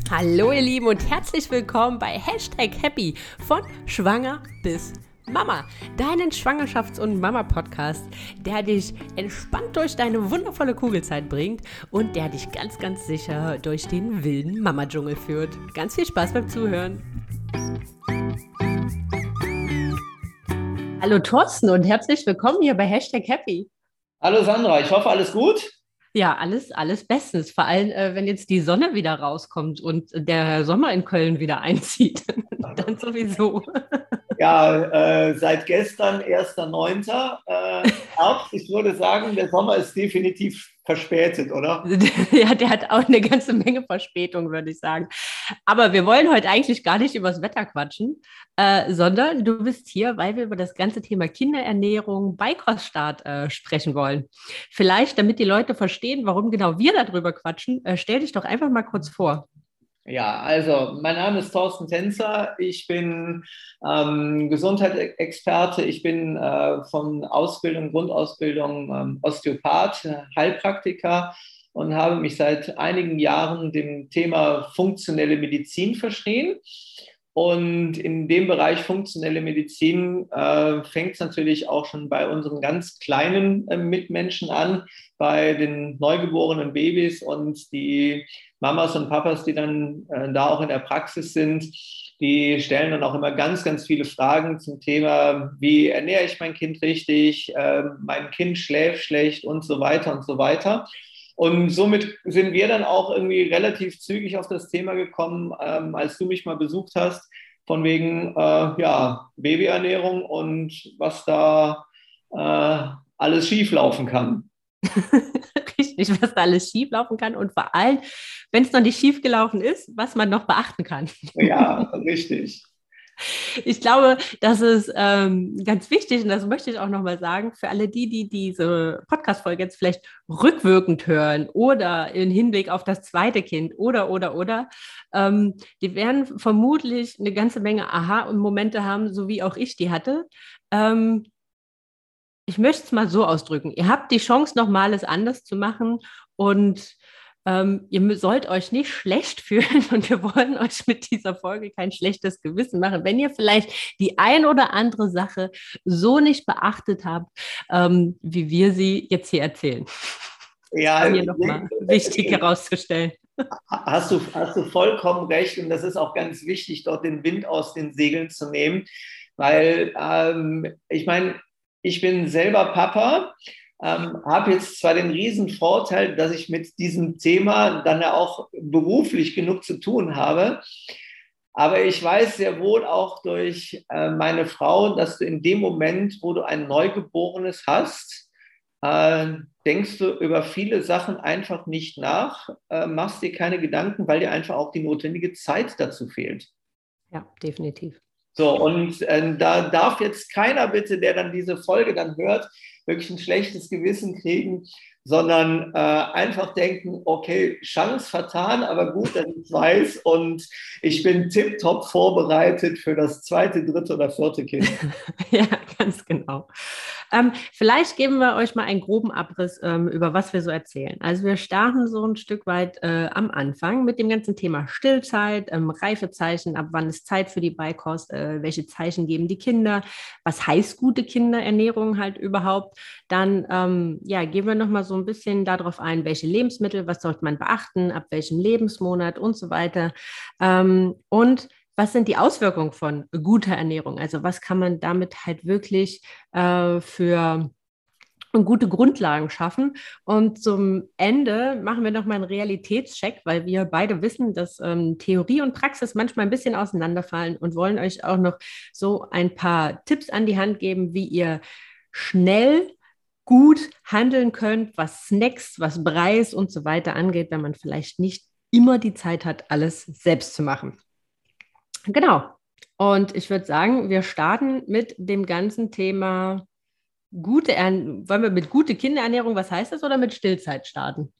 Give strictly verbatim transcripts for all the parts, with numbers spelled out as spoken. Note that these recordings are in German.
Hallo ihr Lieben und herzlich willkommen bei Hashtag Happy von Schwanger bis Mama, deinen Schwangerschafts- und Mama-Podcast, der dich entspannt durch deine wundervolle Kugelzeit bringt und der dich ganz, ganz sicher durch den wilden Mama-Dschungel führt. Ganz viel Spaß beim Zuhören. Hallo Thorsten und herzlich willkommen hier bei Hashtag Happy. Hallo Sandra, ich hoffe, alles gut? Ja, alles, alles bestens. Vor allem, äh, wenn jetzt die Sonne wieder rauskommt und der Sommer in Köln wieder einzieht, dann sowieso. Ja, äh, seit gestern, erster neunter Äh, Herbst. Ich würde sagen, der Sommer ist definitiv verspätet, oder? Ja, der hat auch eine ganze Menge Verspätung, würde ich sagen. Aber wir wollen heute eigentlich gar nicht über das Wetter quatschen, äh, sondern du bist hier, weil wir über das ganze Thema Kinderernährung, Beikoststart äh, sprechen wollen. Vielleicht, damit die Leute verstehen, warum genau wir darüber quatschen, äh, stell dich doch einfach mal kurz vor. Ja, also mein Name ist Thorsten Tänzer. Ich bin ähm, Gesundheitsexperte. Ich bin äh, von Ausbildung, Grundausbildung ähm, Osteopath, Heilpraktiker und habe mich seit einigen Jahren dem Thema funktionelle Medizin verschrieben. Und in dem Bereich funktionelle Medizin äh, fängt es natürlich auch schon bei unseren ganz kleinen äh, Mitmenschen an, bei den neugeborenen Babys und die Mamas und Papas, die dann äh, da auch in der Praxis sind, die stellen dann auch immer ganz, ganz viele Fragen zum Thema, wie ernähre ich mein Kind richtig, äh, mein Kind schläft schlecht und so weiter und so weiter. Und somit sind wir dann auch irgendwie relativ zügig auf das Thema gekommen, ähm, als du mich mal besucht hast, von wegen äh, ja, Babyernährung und was da äh, alles schieflaufen kann. Richtig, was da alles schieflaufen kann und vor allem, wenn es noch nicht schiefgelaufen ist, was man noch beachten kann. Ja, richtig. Ich glaube, das ist ähm, ganz wichtig und das möchte ich auch nochmal sagen, für alle die, die diese Podcast-Folge jetzt vielleicht rückwirkend hören oder im Hinblick auf das zweite Kind oder, oder, oder, ähm, die werden vermutlich eine ganze Menge Aha-Momente haben, so wie auch ich die hatte. Ähm, ich möchte es mal so ausdrücken. Ihr habt die Chance, nochmal es anders zu machen und ähm, ihr sollt euch nicht schlecht fühlen und wir wollen euch mit dieser Folge kein schlechtes Gewissen machen. Wenn ihr vielleicht die ein oder andere Sache so nicht beachtet habt, ähm, wie wir sie jetzt hier erzählen. Ja, Um hier nochmal wichtig herauszustellen. hast du, hast du vollkommen recht und das ist auch ganz wichtig, dort den Wind aus den Segeln zu nehmen, weil ähm, ich meine, ich bin selber Papa, ähm, habe jetzt zwar den riesen Vorteil, dass ich mit diesem Thema dann ja auch beruflich genug zu tun habe, aber ich weiß sehr wohl auch durch äh, meine Frau, dass du in dem Moment, wo du ein Neugeborenes hast, äh, denkst du über viele Sachen einfach nicht nach, äh, machst dir keine Gedanken, weil dir einfach auch die notwendige Zeit dazu fehlt. Ja, definitiv. So, und äh, da darf jetzt keiner bitte, der dann diese Folge dann hört, wirklich ein schlechtes Gewissen kriegen, sondern äh, einfach denken, okay, Chance vertan, aber gut, dass ich es weiß und ich bin tipptopp vorbereitet für das zweite, dritte oder vierte Kind. Ja, ganz genau. Ähm, vielleicht geben wir euch mal einen groben Abriss, ähm, über was wir so erzählen. Also wir starten so ein Stück weit äh, am Anfang mit dem ganzen Thema Stillzeit, ähm, Reifezeichen, ab wann ist Zeit für die Beikost, äh, welche Zeichen geben die Kinder, was heißt gute Kinderernährung halt überhaupt. Dann ähm, ja, gehen wir nochmal so ein bisschen darauf ein, welche Lebensmittel, was sollte man beachten, ab welchem Lebensmonat und so weiter. Ähm, und was sind die Auswirkungen von guter Ernährung? Also was kann man damit halt wirklich äh, für gute Grundlagen schaffen? Und zum Ende machen wir nochmal einen Realitätscheck, weil wir beide wissen, dass ähm, Theorie und Praxis manchmal ein bisschen auseinanderfallen und wollen euch auch noch so ein paar Tipps an die Hand geben, wie ihr schnell gut handeln könnt, was Snacks, was Breis und so weiter angeht, wenn man vielleicht nicht immer die Zeit hat, alles selbst zu machen. Genau. Und ich würde sagen, wir starten mit dem ganzen Thema gute Ernährung. Wollen wir mit gute Kinderernährung, was heißt das, oder mit Stillzeit starten?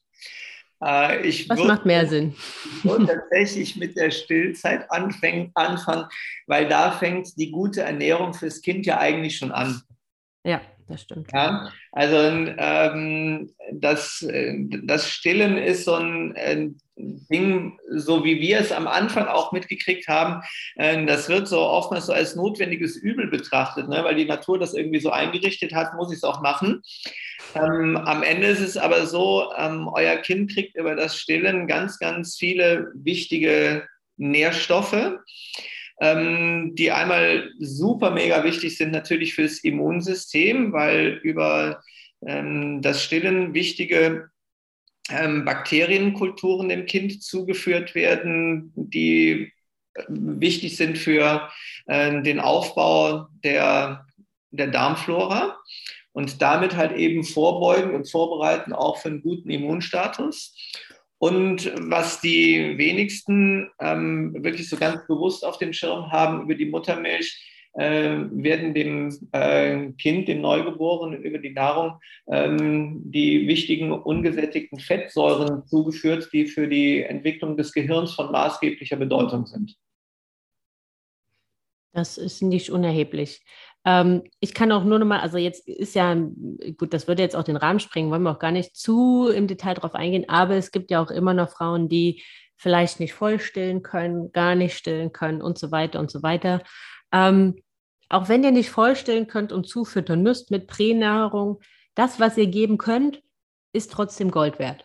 Äh, ich Was würde macht mehr Sinn? würd tatsächlich mit der Stillzeit anfäng, anfangen, weil da fängt die gute Ernährung fürs Kind ja eigentlich schon an. Ja, das stimmt. Ja, also ähm, das, äh, das Stillen ist so ein äh, Ding, so wie wir es am Anfang auch mitgekriegt haben, äh, das wird so oftmals so als notwendiges Übel betrachtet, ne? Weil die Natur das irgendwie so eingerichtet hat, muss ich es auch machen. Ähm, am Ende ist es aber so, ähm, euer Kind kriegt über das Stillen ganz, ganz viele wichtige Nährstoffe, ähm, die einmal super mega wichtig sind natürlich fürs Immunsystem, weil über ähm, das Stillen wichtige ähm, Bakterienkulturen dem Kind zugeführt werden, die äh, wichtig sind für äh, den Aufbau der, der Darmflora und damit halt eben vorbeugen und vorbereiten auch für einen guten Immunstatus. Und was die wenigsten ähm, wirklich so ganz bewusst auf dem Schirm haben über die Muttermilch, äh, werden dem äh, Kind, dem Neugeborenen, über die Nahrung ähm, die wichtigen ungesättigten Fettsäuren zugeführt, die für die Entwicklung des Gehirns von maßgeblicher Bedeutung sind. Das ist nicht unerheblich. Ähm, ich kann auch nur noch mal, also jetzt ist ja, gut, das würde jetzt auch den Rahmen sprengen, wollen wir auch gar nicht zu im Detail drauf eingehen, aber es gibt ja auch immer noch Frauen, die vielleicht nicht voll stillen können, gar nicht stillen können und so weiter und so weiter. Ähm, auch wenn ihr nicht voll stillen könnt und zufüttern müsst mit Pränahrung, das, was ihr geben könnt, ist trotzdem Gold wert.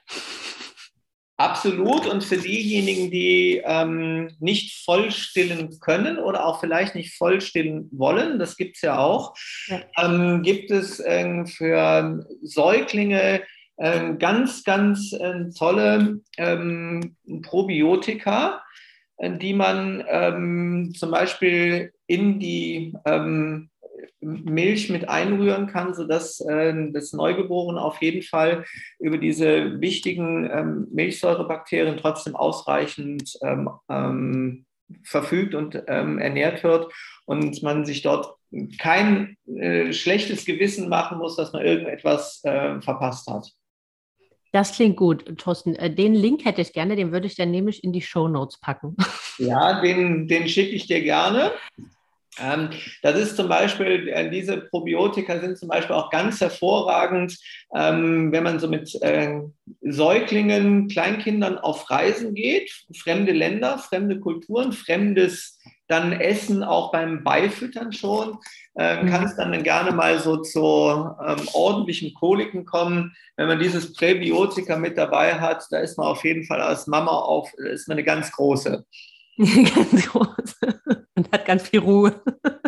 Absolut. Und für diejenigen, die ähm, nicht voll stillen können oder auch vielleicht nicht voll stillen wollen, das gibt es ja auch, Ja. ähm, gibt es ähm, für Säuglinge ähm, ganz, ganz äh, tolle ähm, Probiotika, äh, die man ähm, zum Beispiel in die ähm, Milch mit einrühren kann, sodass äh, das Neugeborene auf jeden Fall über diese wichtigen ähm, Milchsäurebakterien trotzdem ausreichend ähm, ähm, verfügt und ähm, ernährt wird und man sich dort kein äh, schlechtes Gewissen machen muss, dass man irgendetwas äh, verpasst hat. Das klingt gut, Thorsten. Äh, Den Link hätte ich gerne, den würde ich dann nämlich in die Shownotes packen. Ja, den, den schicke ich dir gerne. Ähm, das ist zum Beispiel, äh, diese Probiotika sind zum Beispiel auch ganz hervorragend, ähm, wenn man so mit äh, Säuglingen, Kleinkindern auf Reisen geht, fremde Länder, fremde Kulturen, fremdes dann Essen auch beim Beifüttern schon, äh, kann Mhm. es dann gerne mal so zu ähm, ordentlichen Koliken kommen. Wenn man dieses Präbiotika mit dabei hat, da ist man auf jeden Fall als Mama auf, ist man eine ganz große. Ganz groß. Und hat ganz viel Ruhe.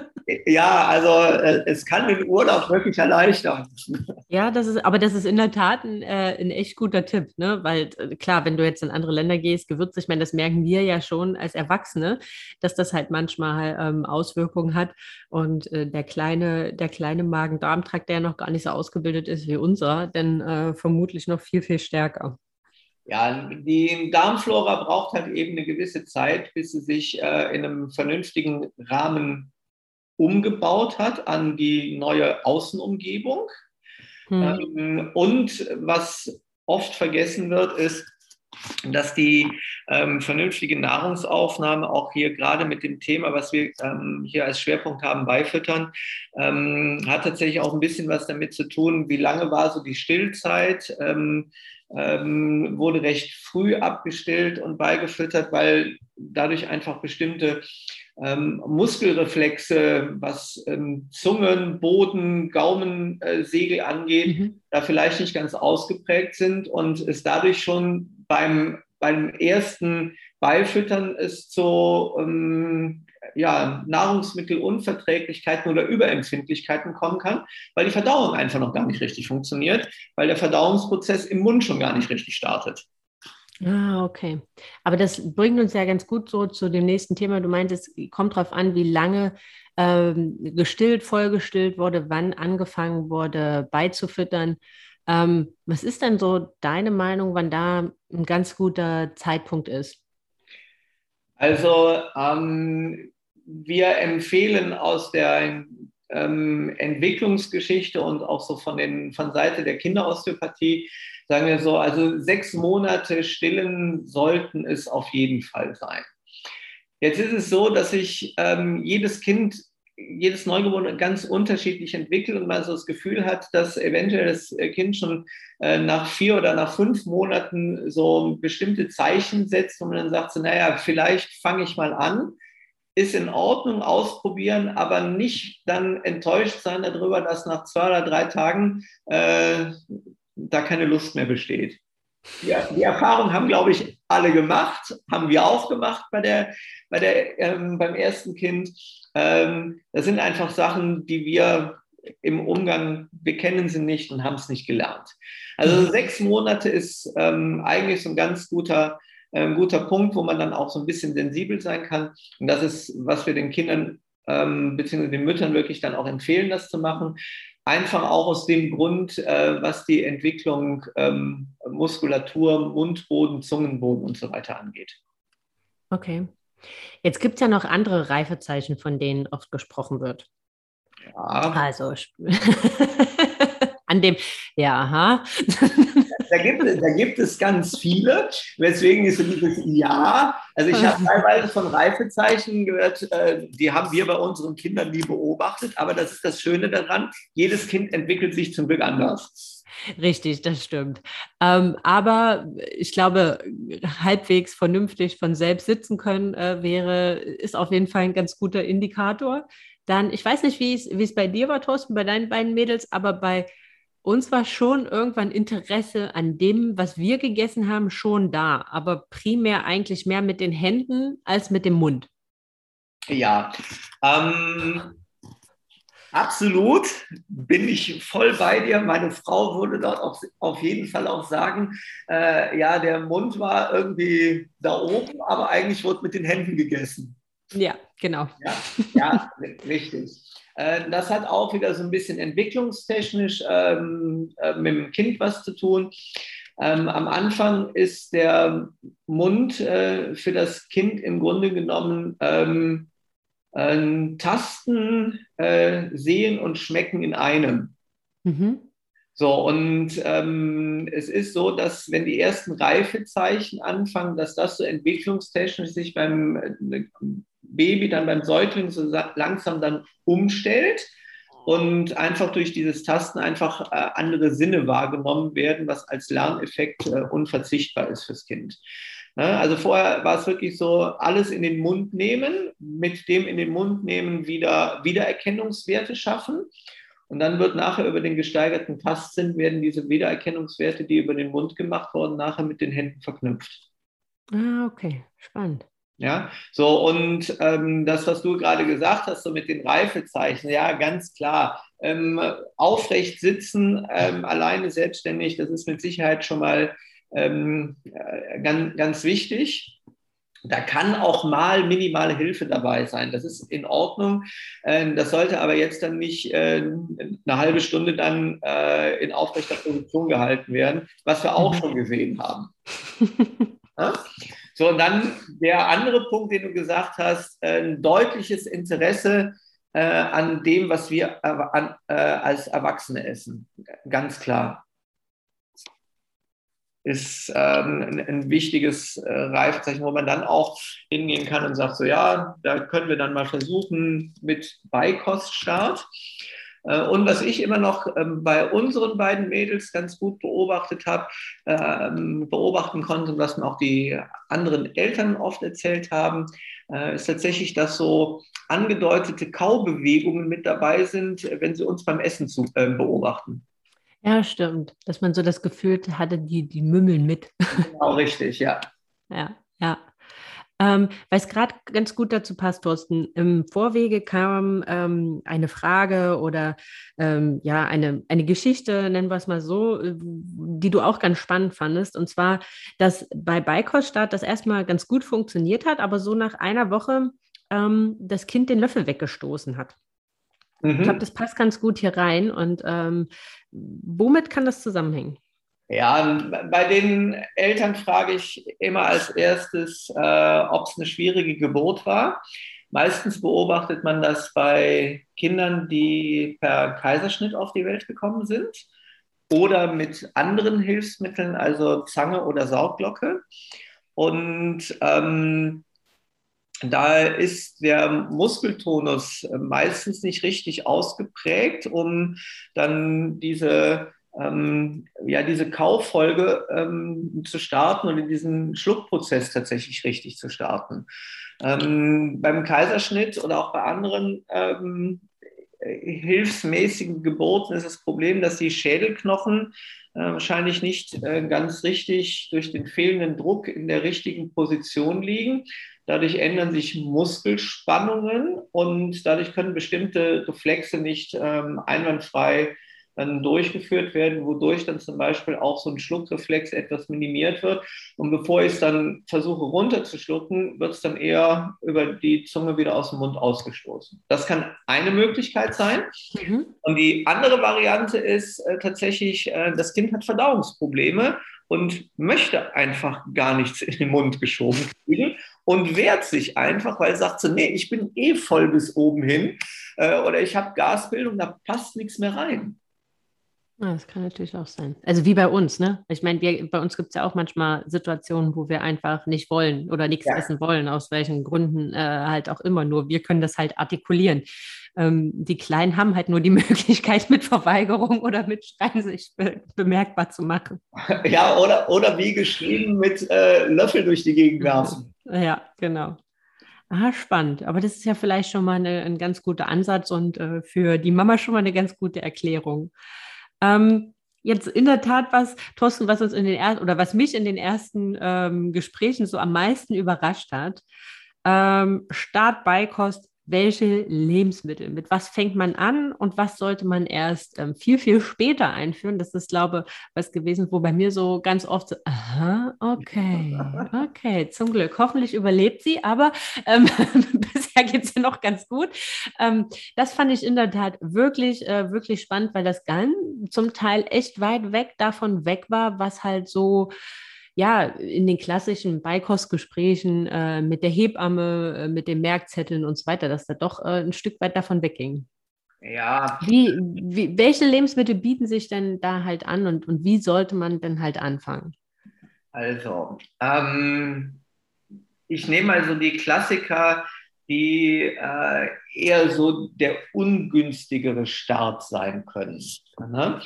Ja, also äh, es kann den Urlaub wirklich erleichtern. Ja, das ist, aber das ist in der Tat ein, äh, ein echt guter Tipp, ne? Weil äh, klar, wenn du jetzt in andere Länder gehst, Gewürze, ich meine, das merken wir ja schon als Erwachsene, dass das halt manchmal ähm, Auswirkungen hat. Und äh, der kleine, der kleine Magen-Darm-Trakt, der ja noch gar nicht so ausgebildet ist wie unser, denn äh, vermutlich noch viel, viel stärker. Ja, die Darmflora braucht halt eben eine gewisse Zeit, bis sie sich äh, in einem vernünftigen Rahmen umgebaut hat an die neue Außenumgebung. Hm. Ähm, und was oft vergessen wird, ist, dass die ähm, vernünftige Nahrungsaufnahme auch hier gerade mit dem Thema, was wir ähm, hier als Schwerpunkt haben, Beifüttern, ähm, hat tatsächlich auch ein bisschen was damit zu tun, wie lange war so die Stillzeit. Ähm, ähm, wurde recht früh abgestillt und beigefüttert, weil dadurch einfach bestimmte ähm, Muskelreflexe, was ähm, Zungen, Boden, Gaumensegel äh, angeht, Mhm. da vielleicht nicht ganz ausgeprägt sind und es dadurch schon beim, beim ersten Beifüttern es zu ähm, ja, Nahrungsmittelunverträglichkeiten oder Überempfindlichkeiten kommen kann, weil die Verdauung einfach noch gar nicht richtig funktioniert, weil der Verdauungsprozess im Mund schon gar nicht richtig startet. Ah, okay. Aber das bringt uns ja ganz gut so zu dem nächsten Thema. Du meintest, kommt drauf an, wie lange ähm, gestillt, vollgestillt wurde, wann angefangen wurde beizufüttern. Ähm, was ist denn so deine Meinung, wann da ein ganz guter Zeitpunkt ist? Also ähm, wir empfehlen aus der ähm, Entwicklungsgeschichte und auch so von, den, von Seite der Kinderosteopathie, sagen wir so, also sechs Monate stillen sollten es auf jeden Fall sein. Jetzt ist es so, dass sich ähm, jedes Kind jedes Neugeborene ganz unterschiedlich entwickelt und man so das Gefühl hat, dass eventuell das Kind schon äh, nach vier oder nach fünf Monaten so bestimmte Zeichen setzt, wo man dann sagt, so, naja, vielleicht fange ich mal an, ist in Ordnung, ausprobieren, aber nicht dann enttäuscht sein darüber, dass nach zwei oder drei Tagen äh, da keine Lust mehr besteht. Ja, die Erfahrung haben, glaube ich, alle gemacht, haben wir auch gemacht bei der, bei der, ähm, beim ersten Kind. Ähm, das sind einfach Sachen, die wir im Umgang, wir kennen sie nicht und haben es nicht gelernt. Also Mhm. sechs Monate ist ähm, eigentlich so ein ganz guter, äh, guter Punkt, wo man dann auch so ein bisschen sensibel sein kann. Und das ist, was wir den Kindern ähm, bzw. den Müttern wirklich dann auch empfehlen, das zu machen. Einfach auch aus dem Grund, äh, was die Entwicklung ähm, Muskulatur, Mundboden, Zungenboden und so weiter angeht. Okay. Jetzt gibt es ja noch andere Reifezeichen, von denen oft gesprochen wird. Ja, Also an dem, ja, aha. da gibt, da gibt es ganz viele, weswegen ist so dieses Ja. Also ich habe teilweise von Reifezeichen gehört, äh, die haben wir bei unseren Kindern nie beobachtet, aber das ist das Schöne daran, jedes Kind entwickelt sich zum Glück anders. Richtig, das stimmt. Ähm, aber ich glaube, halbwegs vernünftig von selbst sitzen können äh, wäre, ist auf jeden Fall ein ganz guter Indikator. Dann, ich weiß nicht, wie es, wie es bei dir war, Thorsten, bei deinen beiden Mädels, aber bei uns war schon irgendwann Interesse an dem, was wir gegessen haben, schon da. Aber primär eigentlich mehr mit den Händen als mit dem Mund. Ja, ähm, absolut, bin ich voll bei dir. Meine Frau würde dort auf, auf jeden Fall auch sagen, äh, ja, der Mund war irgendwie da oben, aber eigentlich wurde mit den Händen gegessen. Ja, genau. Ja, ja, richtig. Äh, das hat auch wieder so ein bisschen entwicklungstechnisch ähm, äh, mit dem Kind was zu tun. Ähm, am Anfang ist der Mund äh, für das Kind im Grunde genommen ähm, ein Tasten, äh, Sehen und Schmecken in einem. Mhm. So, und ähm, es ist so, dass wenn die ersten Reifezeichen anfangen, dass das so entwicklungstechnisch sich beim äh, Baby, dann beim Säugling so langsam dann umstellt und einfach durch dieses Tasten einfach äh, andere Sinne wahrgenommen werden, was als Lerneffekt äh, unverzichtbar ist fürs Kind. Ne? Also vorher war es wirklich so, alles in den Mund nehmen, mit dem in den Mund nehmen wieder Wiedererkennungswerte schaffen. Und dann wird nachher über den gesteigerten Tastsinn werden diese Wiedererkennungswerte, die über den Mund gemacht wurden, nachher mit den Händen verknüpft. Ah, okay, spannend. Ja, so und ähm, das, was du gerade gesagt hast, so mit den Reifezeichen, ja, ganz klar. Ähm, aufrecht sitzen, ähm, alleine selbstständig, das ist mit Sicherheit schon mal ähm, äh, ganz, ganz wichtig. Da kann auch mal minimale Hilfe dabei sein. Das ist in Ordnung. Ähm, das sollte aber jetzt dann nicht äh, eine halbe Stunde dann äh, in aufrechter Position gehalten werden, was wir auch Mhm. schon gesehen haben. Ja? So, und dann der andere Punkt, den du gesagt hast, ein deutliches Interesse äh, an dem, was wir äh, an, äh, als Erwachsene essen. Ganz klar. Ist ähm, ein, ein wichtiges äh, Reifezeichen, wo man dann auch hingehen kann und sagt, so ja, da können wir dann mal versuchen mit Beikoststart. Äh, und was ich immer noch ähm, bei unseren beiden Mädels ganz gut beobachtet habe, ähm, beobachten konnte und was mir auch die anderen Eltern oft erzählt haben, äh, ist tatsächlich, dass so angedeutete Kaubewegungen mit dabei sind, wenn sie uns beim Essen zu, äh, beobachten. Ja, stimmt. Dass man so das Gefühl hatte, die, die mümmeln mit. Genau, richtig, ja. Ja, ja. Ähm, weil es gerade ganz gut dazu passt, Thorsten. Im Vorwege kam ähm, eine Frage oder ähm, ja, eine, eine Geschichte, nennen wir es mal so, äh, die du auch ganz spannend fandest. Und zwar, dass bei Beikoststart das erstmal ganz gut funktioniert hat, aber so nach einer Woche ähm, das Kind den Löffel weggestoßen hat. Ich glaube, Mhm. das passt ganz gut hier rein. Und ähm, womit kann das zusammenhängen? Ja, bei den Eltern frage ich immer als erstes, äh, ob es eine schwierige Geburt war. Meistens beobachtet man das bei Kindern, die per Kaiserschnitt auf die Welt gekommen sind oder mit anderen Hilfsmitteln, also Zange oder Saugglocke. Und ähm, Da ist der Muskeltonus meistens nicht richtig ausgeprägt, um dann diese, ähm, ja, diese Kauffolge ähm, zu starten und in diesen Schluckprozess tatsächlich richtig zu starten. Ähm, beim Kaiserschnitt oder auch bei anderen ähm, hilfsmäßigen Geburten ist das Problem, dass die Schädelknochen äh, wahrscheinlich nicht äh, ganz richtig durch den fehlenden Druck in der richtigen Position liegen. Dadurch ändern sich Muskelspannungen und dadurch können bestimmte Reflexe nicht ähm, einwandfrei dann durchgeführt werden, wodurch dann zum Beispiel auch so ein Schluckreflex etwas minimiert wird. Und bevor ich es dann versuche runterzuschlucken, wird es dann eher über die Zunge wieder aus dem Mund ausgestoßen. Das kann eine Möglichkeit sein. Mhm. Und die andere Variante ist äh, tatsächlich, äh, das Kind hat Verdauungsprobleme und möchte einfach gar nichts in den Mund geschoben kriegen und wehrt sich einfach, weil sagt so, nee, ich bin eh voll bis oben hin äh, oder ich habe Gasbildung, da passt nichts mehr rein. Ja, das kann natürlich auch sein. Also wie bei uns, ne? Ich meine, wir, bei uns gibt es ja auch manchmal Situationen, wo wir einfach nicht wollen oder nichts ja. essen wollen, aus welchen Gründen äh, halt auch immer. Nur wir können das halt artikulieren. Ähm, die Kleinen haben halt nur die Möglichkeit, mit Verweigerung oder mit Schreien sich be bemerkbar zu machen. Ja, oder, oder wie geschrieben mit äh, Löffel durch die Gegend werfen. Ja, genau. Ah, spannend. Aber das ist ja vielleicht schon mal eine, ein ganz guter Ansatz und äh, für die Mama schon mal eine ganz gute Erklärung. Ähm, jetzt in der Tat was, Thorsten, was uns in den ersten oder was mich in den ersten ähm, Gesprächen so am meisten überrascht hat. Ähm, Start Beikost, welche Lebensmittel, mit was fängt man an und was sollte man erst ähm, viel, viel später einführen? Das ist, glaube ich, was gewesen, wo bei mir so ganz oft so, aha, okay, okay, zum Glück. Hoffentlich überlebt sie, aber ähm, bisher geht es ja noch ganz gut. Ähm, das fand ich in der Tat wirklich, äh, wirklich spannend, weil das Gan zum Teil echt weit weg davon weg war, was halt so ja, in den klassischen Beikostgesprächen äh, mit der Hebamme, äh, mit den Merkzetteln und so weiter, dass da doch äh, ein Stück weit davon wegging. Ja. Wie, wie, welche Lebensmittel bieten sich denn da halt an und, und wie sollte man denn halt anfangen? Also, ähm, ich nehme also die Klassiker, die äh, eher so der ungünstigere Start sein können. Ne?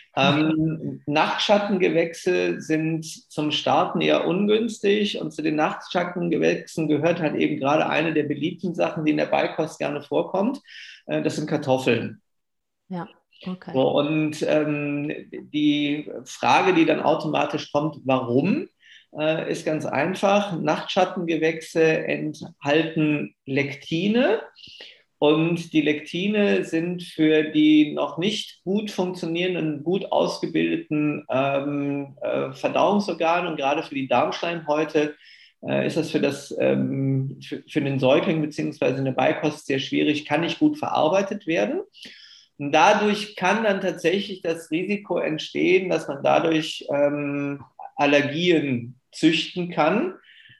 Ähm, Nachtschattengewächse sind zum Starten eher ungünstig und zu den Nachtschattengewächsen gehört halt eben gerade eine der beliebten Sachen, die in der Beikost gerne vorkommt. Äh, das sind Kartoffeln. Ja, okay. So, und ähm, die Frage, die dann automatisch kommt, warum, äh, ist ganz einfach. Nachtschattengewächse enthalten Lektine. Und die Lektine sind für die noch nicht gut funktionierenden, gut ausgebildeten ähm, äh, Verdauungsorgane und gerade für die Darmschleimhäute äh, ist das für, das ähm, für, für den Säugling beziehungsweise eine Beikost sehr schwierig, kann nicht gut verarbeitet werden. Und dadurch kann dann tatsächlich das Risiko entstehen, dass man dadurch ähm, Allergien züchten kann,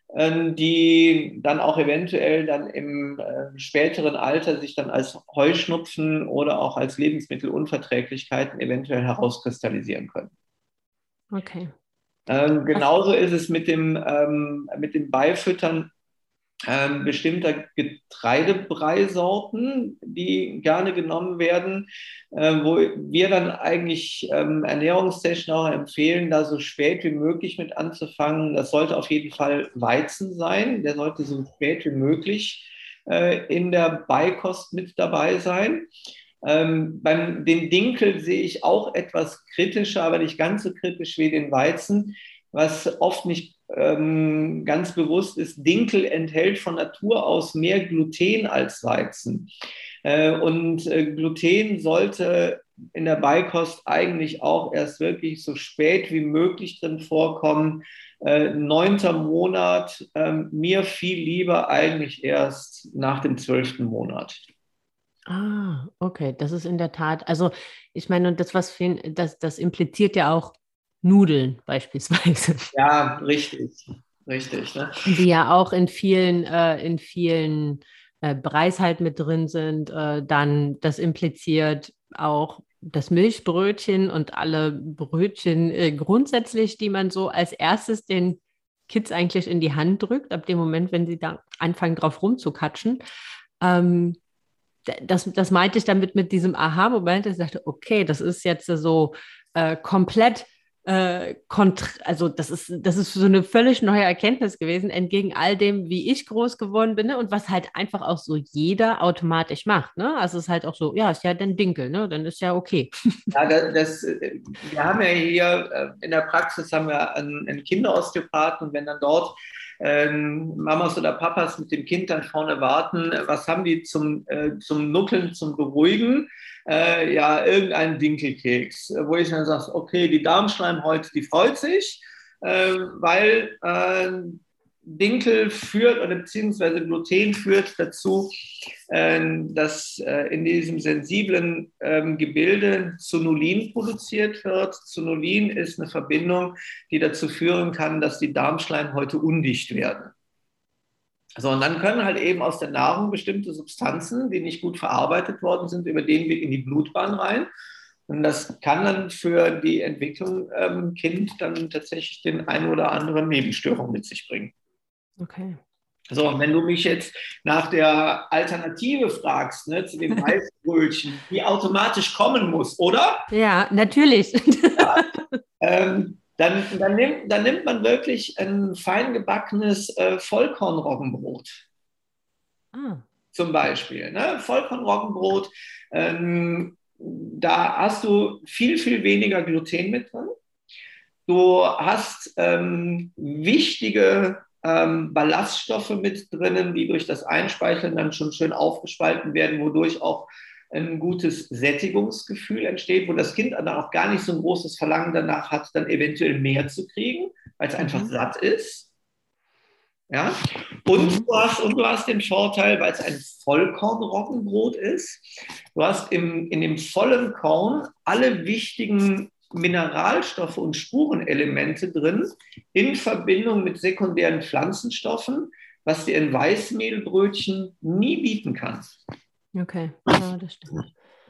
die dann auch eventuell dann im äh, späteren Alter sich dann als Heuschnupfen oder auch als Lebensmittelunverträglichkeiten eventuell herauskristallisieren können. Okay. Ähm, genauso ist es mit dem, ähm, mit dem Beifüttern ähm, bestimmter Getreidebreisorten, die gerne genommen werden, äh, wo wir dann eigentlich ähm, ernährungstechnisch auch empfehlen, da so spät wie möglich mit anzufangen. Das sollte auf jeden Fall Weizen sein, der sollte so spät wie möglich äh, in der Beikost mit dabei sein. Ähm, beim den Dinkel sehe ich auch etwas kritischer, aber nicht ganz so kritisch wie den Weizen, was oft nicht ähm, ganz bewusst ist. Dinkel enthält von Natur aus mehr Gluten als Weizen. Äh, und äh, Gluten sollte in der Beikost eigentlich auch erst wirklich so spät wie möglich drin vorkommen. Äh, neunter Monat, äh, mir viel lieber eigentlich erst nach dem zwölften Monat. Ah, okay, das ist in der Tat, also ich meine, und das, was für, das, das impliziert ja auch Nudeln beispielsweise. Ja, richtig, richtig. Ne? Die ja auch in vielen, äh, in vielen äh, Breis halt mit drin sind. Äh, dann, das impliziert auch das Milchbrötchen und alle Brötchen äh, grundsätzlich, die man so als erstes den Kids eigentlich in die Hand drückt, ab dem Moment, wenn sie da anfangen, drauf rumzukatschen. Ähm, das, das meinte ich damit mit diesem Aha-Moment, dass ich dachte, okay, das ist jetzt so äh, komplett, äh, kontr- also das ist, das ist so eine völlig neue Erkenntnis gewesen, entgegen all dem, wie ich groß geworden bin, ne? Und was halt einfach auch so jeder automatisch macht. Ne? Also es ist halt auch so, ja, ist ja dann Dinkel, ne? Dann ist ja okay. Ja, das, das, wir haben ja hier äh, in der Praxis haben wir einen, einen Kinderosteopathen und wenn dann dort ähm, Mamas oder Papas mit dem Kind dann vorne warten, was haben die zum, äh, zum Nuckeln, zum Beruhigen? Äh, ja, irgendein Dinkelkeks, wo ich dann sage, okay, die Darmschleimhäute, die freut sich, äh, weil äh, Dinkel führt oder beziehungsweise Gluten führt dazu, äh, dass äh, in diesem sensiblen ähm, Gebilde Zonulin produziert wird. Zonulin ist eine Verbindung, die dazu führen kann, dass die Darmschleimhäute undicht werden. So, und dann können halt eben aus der Nahrung bestimmte Substanzen, die nicht gut verarbeitet worden sind, über den Weg in die Blutbahn rein. Und das kann dann für die Entwicklung ähm, Kind dann tatsächlich den ein oder anderen Nebenstörung mit sich bringen. Okay. So, und wenn du mich jetzt nach der Alternative fragst, ne, zu den Weißbrötchen, die automatisch kommen muss, oder? Ja, natürlich. Ja. Ähm, dann, dann, nimmt, dann nimmt man wirklich ein fein gebackenes äh, Vollkornroggenbrot. Ah. Zum Beispiel. Ne? Vollkornroggenbrot, ähm, da hast du viel, viel weniger Gluten mit drin. Du hast ähm, wichtige ähm, Ballaststoffe mit drinnen, die durch das Einspeicheln dann schon schön aufgespalten werden, wodurch auch ein gutes Sättigungsgefühl entsteht, wo das Kind dann auch gar nicht so ein großes Verlangen danach hat, dann eventuell mehr zu kriegen, weil es einfach Mhm. satt ist. Ja? Und, Mhm. du hast, und du hast den Vorteil, weil es ein Vollkornroggenbrot ist, du hast im, in dem vollen Korn alle wichtigen Mineralstoffe und Spurenelemente drin, in Verbindung mit sekundären Pflanzenstoffen, was dir in Weißmehlbrötchen nie bieten kann. Okay, ja, das stimmt.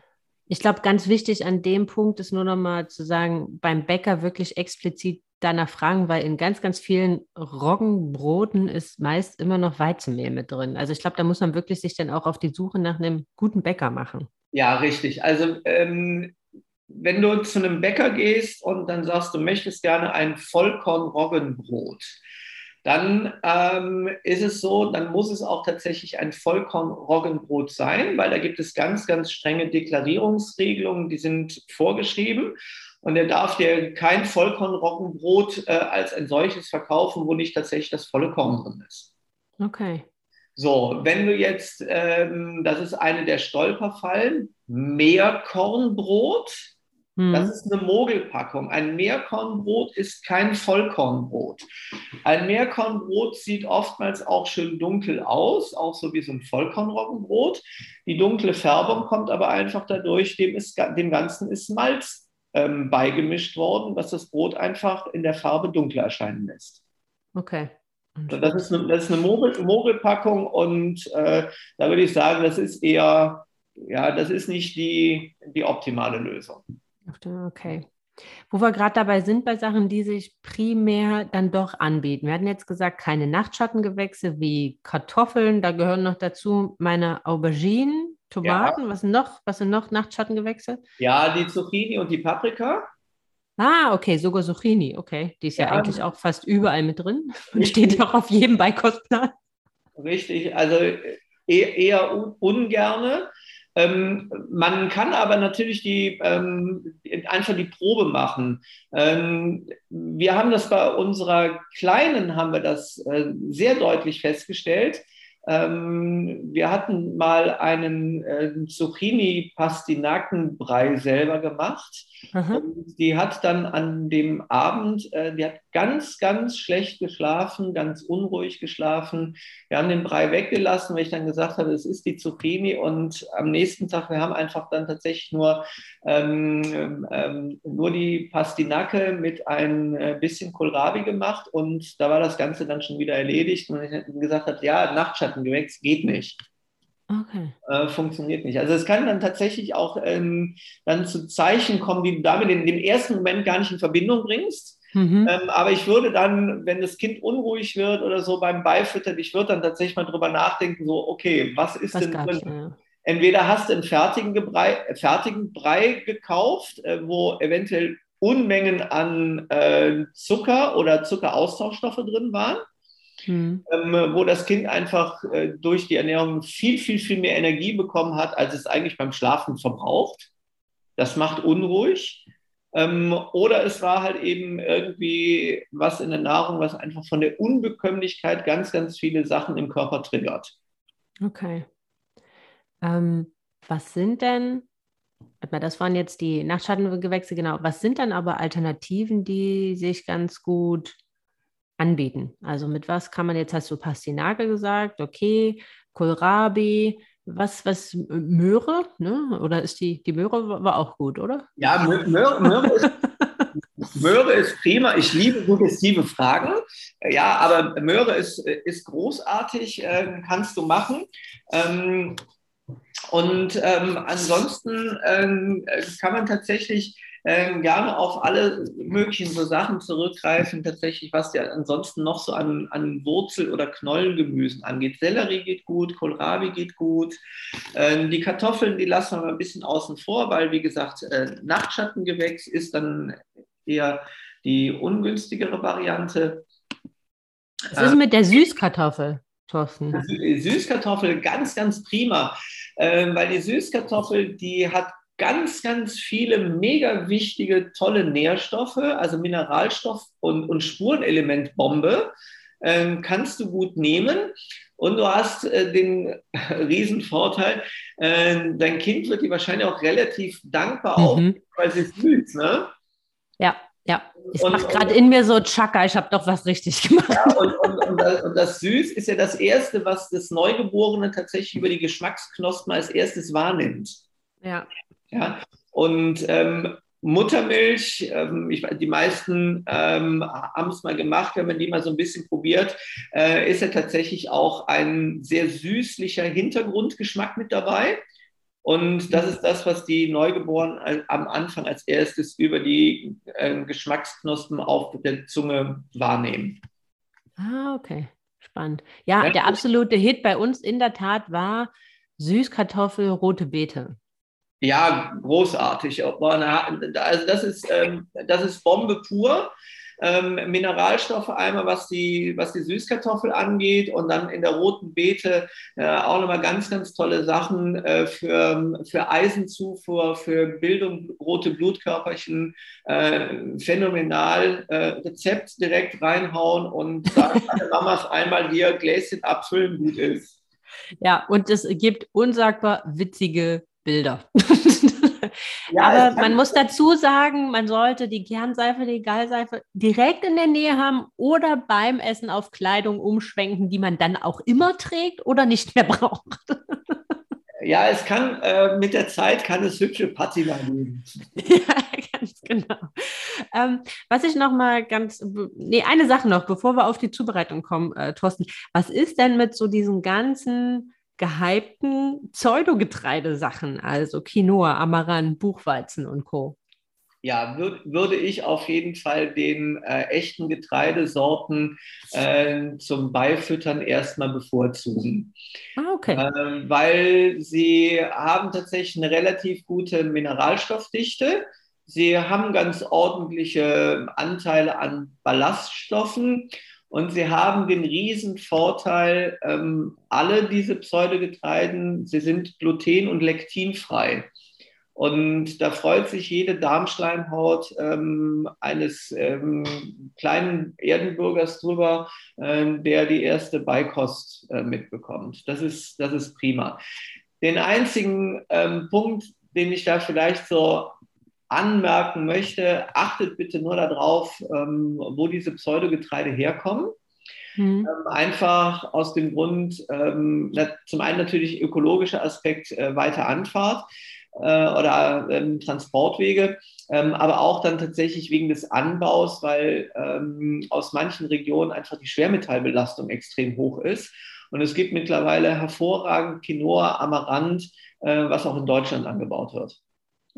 Ich glaube, ganz wichtig an dem Punkt ist nur noch mal zu sagen, beim Bäcker wirklich explizit danach fragen, weil in ganz, ganz vielen Roggenbroten ist meist immer noch Weizenmehl mit drin. Also ich glaube, da muss man wirklich sich dann auch auf die Suche nach einem guten Bäcker machen. Ja, richtig. Also ähm, wenn du zu einem Bäcker gehst und dann sagst, du möchtest gerne ein Vollkorn-Roggenbrot, dann ähm, ist es so, dann muss es auch tatsächlich ein Vollkorn-Roggenbrot sein, weil da gibt es ganz, ganz strenge Deklarierungsregelungen, die sind vorgeschrieben. Und er darf dir kein Vollkorn-Roggenbrot äh, als ein solches verkaufen, wo nicht tatsächlich das volle Korn drin ist. Okay. So, wenn du jetzt, ähm, das ist eine der Stolperfallen, Mehrkornbrot, das Hm. ist eine Mogelpackung. Ein Mehrkornbrot ist kein Vollkornbrot. Ein Mehrkornbrot sieht oftmals auch schön dunkel aus, auch so wie so ein Vollkornroggenbrot. Die dunkle Färbung kommt aber einfach dadurch, dem, ist, dem Ganzen ist Malz ähm, beigemischt worden, was das Brot einfach in der Farbe dunkler erscheinen lässt. Okay. So, das ist eine, das ist eine Mogel, Mogelpackung und äh, da würde ich sagen, das ist eher, ja, das ist nicht die, die optimale Lösung. Okay. Wo wir gerade dabei sind, bei Sachen, die sich primär dann doch anbieten. Wir hatten jetzt gesagt, keine Nachtschattengewächse wie Kartoffeln, da gehören noch dazu meine Auberginen, Ja, Tomaten, was noch? Was sind noch Nachtschattengewächse? ja, die Zucchini und die Paprika. Ah, okay, sogar Zucchini, okay. Die ist ja Ja, eigentlich auch fast überall mit drin und steht richtig, ja auch auf jedem Beikostplan. richtig. Also eher, eher un ungerne. Ähm, man kann aber natürlich die, ähm, einfach die Probe machen. Ähm, wir haben das bei unserer Kleinen, haben wir das äh, sehr deutlich festgestellt. Ähm, wir hatten mal einen äh, Zucchini-Pastinakenbrei selber gemacht. Aha. Und die hat dann an dem Abend, äh, die hat ganz, ganz schlecht geschlafen, ganz unruhig geschlafen. Wir haben den Brei weggelassen, weil ich dann gesagt habe, es ist die Zucchini. Und am nächsten Tag, wir haben einfach dann tatsächlich nur, ähm, ähm, nur die Pastinake mit ein äh, bisschen Kohlrabi gemacht. Und da war das Ganze dann schon wieder erledigt. Und ich gesagt habe, ja, Nachtschattengewächs geht nicht. Okay. Äh, funktioniert nicht. Also es kann dann tatsächlich auch ähm, dann zu Zeichen kommen, die du damit in dem ersten Moment gar nicht in Verbindung bringst. Mhm. Ähm, aber ich würde dann, wenn das Kind unruhig wird oder so beim Beifüttern, ich würde dann tatsächlich mal drüber nachdenken, so, okay, was ist Was denn gab's? drin? Ja. Entweder hast du einen fertigen Brei, fertigen Brei gekauft, äh, wo eventuell Unmengen an äh, Zucker oder Zuckeraustauschstoffe drin waren, Mhm. ähm, wo das Kind einfach äh, durch die Ernährung viel, viel, viel mehr Energie bekommen hat, als es eigentlich beim Schlafen verbraucht. Das macht unruhig. Ähm, oder es war halt eben irgendwie was in der Nahrung, was einfach von der Unbekömmlichkeit ganz, ganz viele Sachen im Körper triggert. Okay. Ähm, was sind denn, warte mal, das waren jetzt die Nachtschattengewächse, genau. Was sind dann aber Alternativen, die sich ganz gut anbieten? Also mit was kann man jetzt, hast du Pastinake gesagt, okay, Kohlrabi, was, was, Möhre, ne? Oder ist die, die Möhre war war auch gut, oder? Ja, Möhre, Möhre ist Möhre ist prima. Ich liebe suggestive Fragen. Ja, aber Möhre ist, ist großartig, äh, kannst du machen. Ähm, und ähm, ansonsten ähm, kann man tatsächlich ähm, gerne auf alle möglichen so Sachen zurückgreifen, tatsächlich, was ja ansonsten noch so an, an Wurzel- oder Knollengemüsen angeht. Sellerie geht gut, Kohlrabi geht gut. Ähm, die Kartoffeln, die lassen wir mal ein bisschen außen vor, weil, wie gesagt, äh, Nachtschattengewächs ist dann eher die ungünstigere Variante. Was ist Äh, mit der Süßkartoffel, Thorsten? Süßkartoffel ganz, ganz prima, äh, weil die Süßkartoffel, die hat ganz, ganz viele mega wichtige, tolle Nährstoffe, also Mineralstoff- und, und Spurenelementbombe, äh, kannst du gut nehmen. Und du hast äh, den Riesenvorteil, äh, dein Kind wird die wahrscheinlich auch relativ dankbar auf, Mhm. weil sie ist süß, ne? Ja, ja. Es Und, macht und, gerade in mir so Chaka, ich habe doch was richtig gemacht. und, und, und, das, und das Süß ist ja das Erste, was das Neugeborene tatsächlich über die Geschmacksknospen als erstes wahrnimmt. Ja. Ja? Und ähm, Muttermilch, ähm, ich, die meisten ähm, haben es mal gemacht, wenn man die mal so ein bisschen probiert, äh, ist ja tatsächlich auch ein sehr süßlicher Hintergrundgeschmack mit dabei. Und das ist das, was die Neugeborenen am Anfang als erstes über die äh, Geschmacksknospen auf der Zunge wahrnehmen. Ah, okay. Spannend. Ja, Ja, der absolute Hit bei uns in der Tat war Süßkartoffel, rote Beete. ja, großartig. Also das ist, ähm, das ist Bombe pur. Ähm, Mineralstoffe einmal, was die, was die Süßkartoffel angeht und dann in der roten Beete äh, auch nochmal ganz, ganz tolle Sachen äh, für, für Eisenzufuhr, für Bildung rote Blutkörperchen. Äh, phänomenal. Äh, Rezept direkt reinhauen und sagen alle Mamas einmal hier Gläschen abfüllen, gut ist. Ja, und es gibt unsagbar witzige Bilder. Ja, es Aber man kann, muss dazu sagen, man sollte die Kernseife, die Gallseife direkt in der Nähe haben oder beim Essen auf Kleidung umschwenken, die man dann auch immer trägt oder nicht mehr braucht. Ja, es kann, äh, mit der Zeit kann es hübsche Patina geben. Ja, ganz genau. Ähm, was ich noch mal ganz, nee, eine Sache noch, bevor wir auf die Zubereitung kommen, äh, Thorsten. Was ist denn mit so diesen ganzen gehypten Pseudogetreidesachen, also Quinoa, Amaranth, Buchweizen und Co.? Ja, würd, würde ich auf jeden Fall den äh, echten Getreidesorten äh, zum Beifüttern erstmal bevorzugen. Ah, okay. Ähm, weil sie haben tatsächlich eine relativ gute Mineralstoffdichte. Sie haben ganz ordentliche Anteile an Ballaststoffen und sie haben den riesen Vorteil, ähm, alle diese Pseudogetreiden, sie sind gluten- und lektinfrei. Und da freut sich jede Darmschleimhaut ähm, eines ähm, kleinen Erdenbürgers drüber, ähm, der die erste Beikost äh, mitbekommt. Das ist, das ist prima. Den einzigen ähm, Punkt, den ich da vielleicht so anmerken möchte, achtet bitte nur darauf, ähm, wo diese Pseudogetreide herkommen. Hm. Ähm, einfach aus dem Grund, ähm, na, zum einen natürlich ökologischer Aspekt, äh, weiter Anfahrt äh, oder ähm, Transportwege, ähm, aber auch dann tatsächlich wegen des Anbaus, weil ähm, aus manchen Regionen einfach die Schwermetallbelastung extrem hoch ist. Und es gibt mittlerweile hervorragend Quinoa, Amaranth, äh, was auch in Deutschland angebaut wird.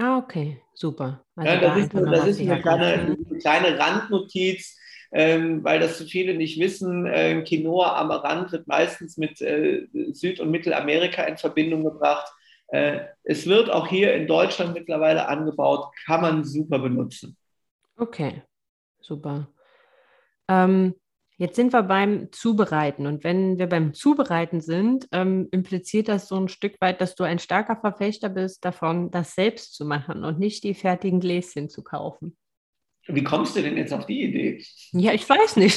Ah, okay, super. Also Ja, da das ist, einfach nur, noch das auf ist die eine Herkunft. kleine, Mhm. eine kleine Randnotiz, ähm, weil das viele nicht wissen. Äh, Quinoa Amaranth wird meistens mit äh, Süd- und Mittelamerika in Verbindung gebracht. Äh, es wird auch hier in Deutschland mittlerweile angebaut, kann man super benutzen. Okay, super. Ähm, Jetzt sind wir beim Zubereiten. Und wenn wir beim Zubereiten sind, ähm, impliziert das so ein Stück weit, dass du ein starker Verfechter bist davon, das selbst zu machen und nicht die fertigen Gläschen zu kaufen. Wie kommst du denn jetzt auf die Idee? Ja, ich weiß nicht.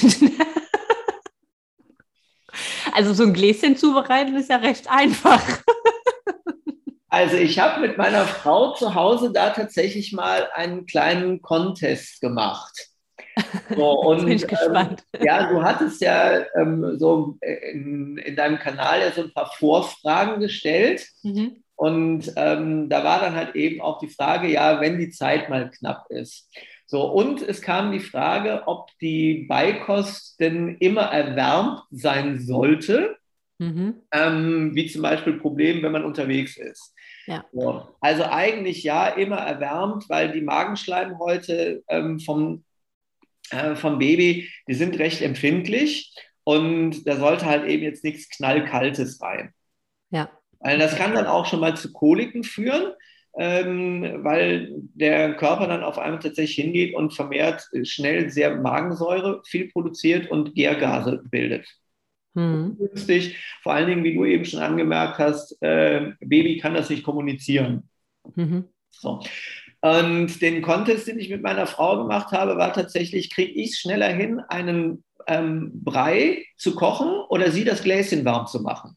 Also so ein Gläschen zubereiten ist ja recht einfach. Also ich habe mit meiner Frau zu Hause da tatsächlich mal einen kleinen Contest gemacht. So, Jetzt bin und ich ähm, gespannt. ja, du hattest ja ähm, so in, in deinem Kanal ja so ein paar Vorfragen gestellt. Mhm. Und ähm, da war dann halt eben auch die Frage, ja, wenn die Zeit mal knapp ist. So, und es kam die Frage, ob die Beikost denn immer erwärmt sein sollte, Mhm. ähm, wie zum Beispiel Problem, wenn man unterwegs ist. Ja. So. Also eigentlich ja immer erwärmt, weil die Magenschleimhäute ähm, vom, äh, vom Baby, die sind recht empfindlich und da sollte halt eben jetzt nichts Knallkaltes rein. Ja. Also das Okay. kann dann auch schon mal zu Koliken führen, ähm, weil der Körper dann auf einmal tatsächlich hingeht und vermehrt schnell sehr Magensäure viel produziert und Gärgase bildet. Mhm. Günstig, vor allen Dingen, wie du eben schon angemerkt hast, äh, Baby kann das nicht kommunizieren. Mhm. So. Und den Contest, den ich mit meiner Frau gemacht habe, war tatsächlich, kriege ich es schneller hin, einen ähm, Brei zu kochen oder sie das Gläschen warm zu machen?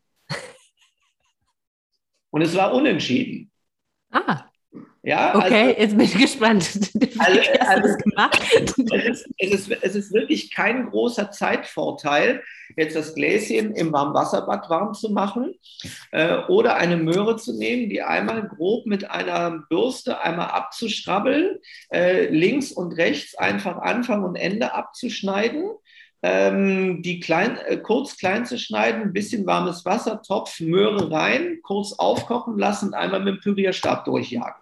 Und es war unentschieden. Ah, Ja, also, okay, jetzt bin ich gespannt. also, Wie hast du also das gemacht? es, ist, es, ist, es ist wirklich kein großer Zeitvorteil, jetzt das Gläschen im Warmwasserbad warm zu machen äh, oder eine Möhre zu nehmen, die einmal grob mit einer Bürste einmal abzuschrabbeln, äh, links und rechts einfach Anfang und Ende abzuschneiden, ähm, die klein, äh, kurz klein zu schneiden, ein bisschen warmes Wasser, Topf, Möhre rein, kurz aufkochen lassen und einmal mit dem Pürierstab durchjagen.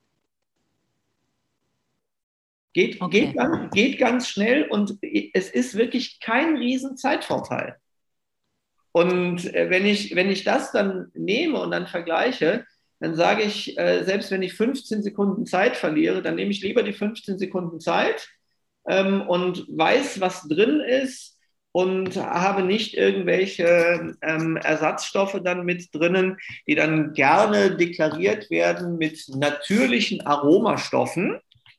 Geht, geht, Okay. ganz, geht ganz schnell und es ist wirklich kein riesen Zeitvorteil. Und äh, wenn ich, wenn ich das dann nehme und dann vergleiche, dann sage ich, äh, selbst wenn ich fünfzehn Sekunden Zeit verliere, dann nehme ich lieber die fünfzehn Sekunden Zeit ähm, und weiß, was drin ist und habe nicht irgendwelche ähm, Ersatzstoffe dann mit drinnen, die dann gerne deklariert werden mit natürlichen Aromastoffen,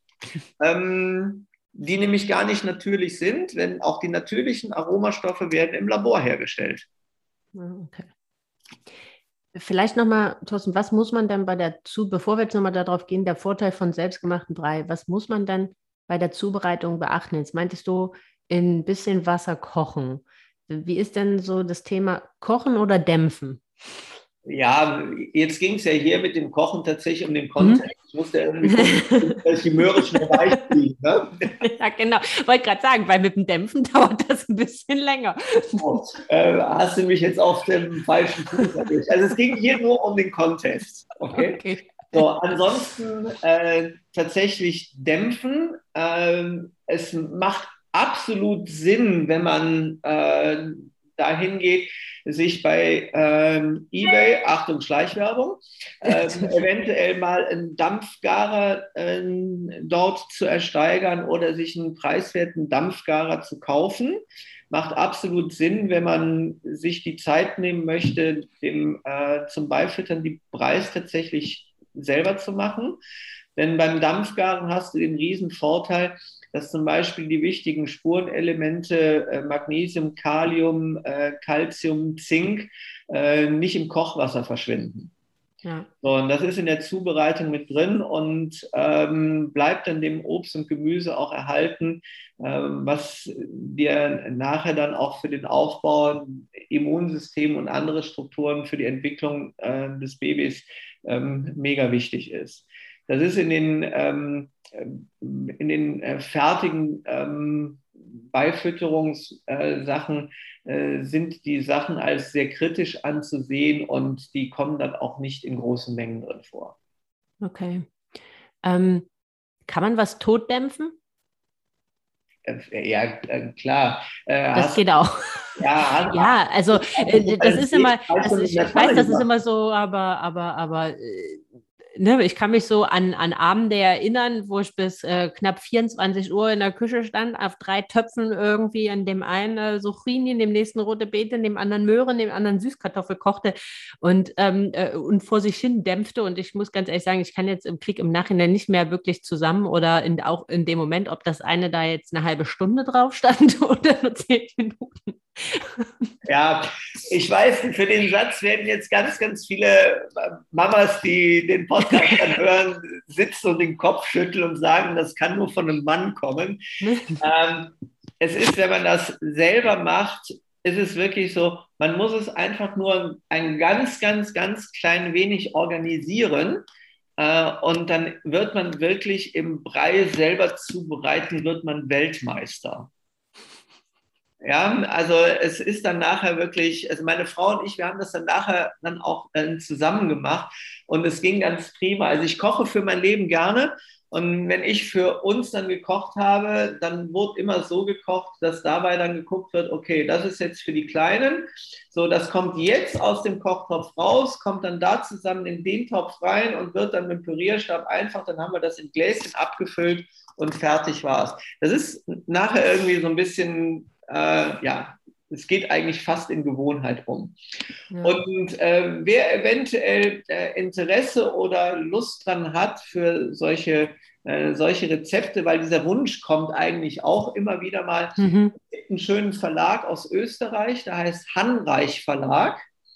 ähm, die nämlich gar nicht natürlich sind, denn auch die natürlichen Aromastoffe werden im Labor hergestellt. Ah, okay. Vielleicht nochmal, Thorsten, was muss man dann bei der Zu, bevor wir jetzt nochmal darauf gehen, der Vorteil von selbstgemachten Brei, was muss man dann bei der Zubereitung beachten? Jetzt meintest du, in ein bisschen Wasser kochen. Wie ist denn so das Thema Kochen oder Dämpfen? Ja, jetzt ging es ja hier mit dem Kochen tatsächlich um den Hm? Kontext. Ich musste irgendwie gucken, dass ich die Möhre schnell weich kriege. Ne? Ja, genau. Wollte gerade sagen, weil mit dem Dämpfen dauert das ein bisschen länger. Oh, äh, hast du mich jetzt auf dem falschen Fuß erwischt. Also es ging hier nur um den Contest. Okay? Okay. So, ansonsten äh, tatsächlich dämpfen. Ähm, es macht absolut Sinn, wenn man äh, dahin geht, sich bei ähm, eBay, Achtung, Schleichwerbung, ähm, eventuell mal einen Dampfgarer ähm, dort zu ersteigern oder sich einen preiswerten Dampfgarer zu kaufen. Macht absolut Sinn, wenn man sich die Zeit nehmen möchte, dem, äh, zum Beifüttern die Preis tatsächlich selber zu machen. Denn beim Dampfgaren hast du den riesen Vorteil, dass zum Beispiel die wichtigen Spurenelemente äh, Magnesium, Kalium, äh, Calcium, Zink äh, nicht im Kochwasser verschwinden. Ja. So, und das ist in der Zubereitung mit drin und ähm, bleibt dann dem Obst und Gemüse auch erhalten, ähm, was dir nachher dann auch für den Aufbau, Immunsystem und andere Strukturen für die Entwicklung äh, des Babys ähm, mega wichtig ist. Das ist in den, ähm, in den äh, fertigen ähm, Beifütterungssachen äh, sind die Sachen als sehr kritisch anzusehen und die kommen dann auch nicht in großen Mengen drin vor. Okay. Ähm, kann man was totdämpfen? Äh, Ja, äh, klar. Äh, Das hast, geht auch. ja, Ja, also hast du äh, das beim ist immer, Steak das, schon in ich, der ich weiß, Pfanne das ist gemacht? immer so, aber, aber, aber äh, ne, ich kann mich so an, an Abende erinnern, wo ich bis äh, knapp vierundzwanzig Uhr in der Küche stand, auf drei Töpfen irgendwie, an dem einen äh, Zucchini, in dem nächsten rote Beete, in dem anderen Möhren, in dem anderen Süßkartoffel kochte und, ähm, äh, und vor sich hin dämpfte. Und ich muss ganz ehrlich sagen, ich kann jetzt im Krieg im Nachhinein nicht mehr wirklich zusammen oder in, auch in dem Moment, ob das eine da jetzt eine halbe Stunde drauf stand oder nur zehn Minuten. Ja, ich weiß, für den Satz werden jetzt ganz, ganz viele Mamas, die den Podcast dann hören, sitzen und den Kopf schütteln und sagen, das kann nur von einem Mann kommen. Ähm, es ist, wenn man das selber macht, ist es wirklich so, man muss es einfach nur ein ganz, ganz, ganz klein wenig organisieren. Äh, und dann wird man wirklich im Brei selber zubereiten, wird man Weltmeister. Ja, also es ist dann nachher wirklich, also meine Frau und ich, wir haben das dann nachher dann auch äh, zusammen gemacht und es ging ganz prima. Also ich koche für mein Leben gerne und wenn ich für uns dann gekocht habe, dann wurde immer so gekocht, dass dabei dann geguckt wird, okay, das ist jetzt für die Kleinen, so das kommt jetzt aus dem Kochtopf raus, kommt dann da zusammen in den Topf rein und wird dann mit dem Pürierstab einfach, dann haben wir das in Gläschen abgefüllt und fertig war es. Das ist nachher irgendwie so ein bisschen äh, ja, es geht eigentlich fast in Gewohnheit um. Ja. Und äh, wer eventuell äh, Interesse oder Lust dran hat für solche, äh, solche Rezepte, weil dieser Wunsch kommt eigentlich auch immer wieder mal, mhm. Es gibt einen schönen Verlag aus Österreich, der heißt Hanreich Verlag.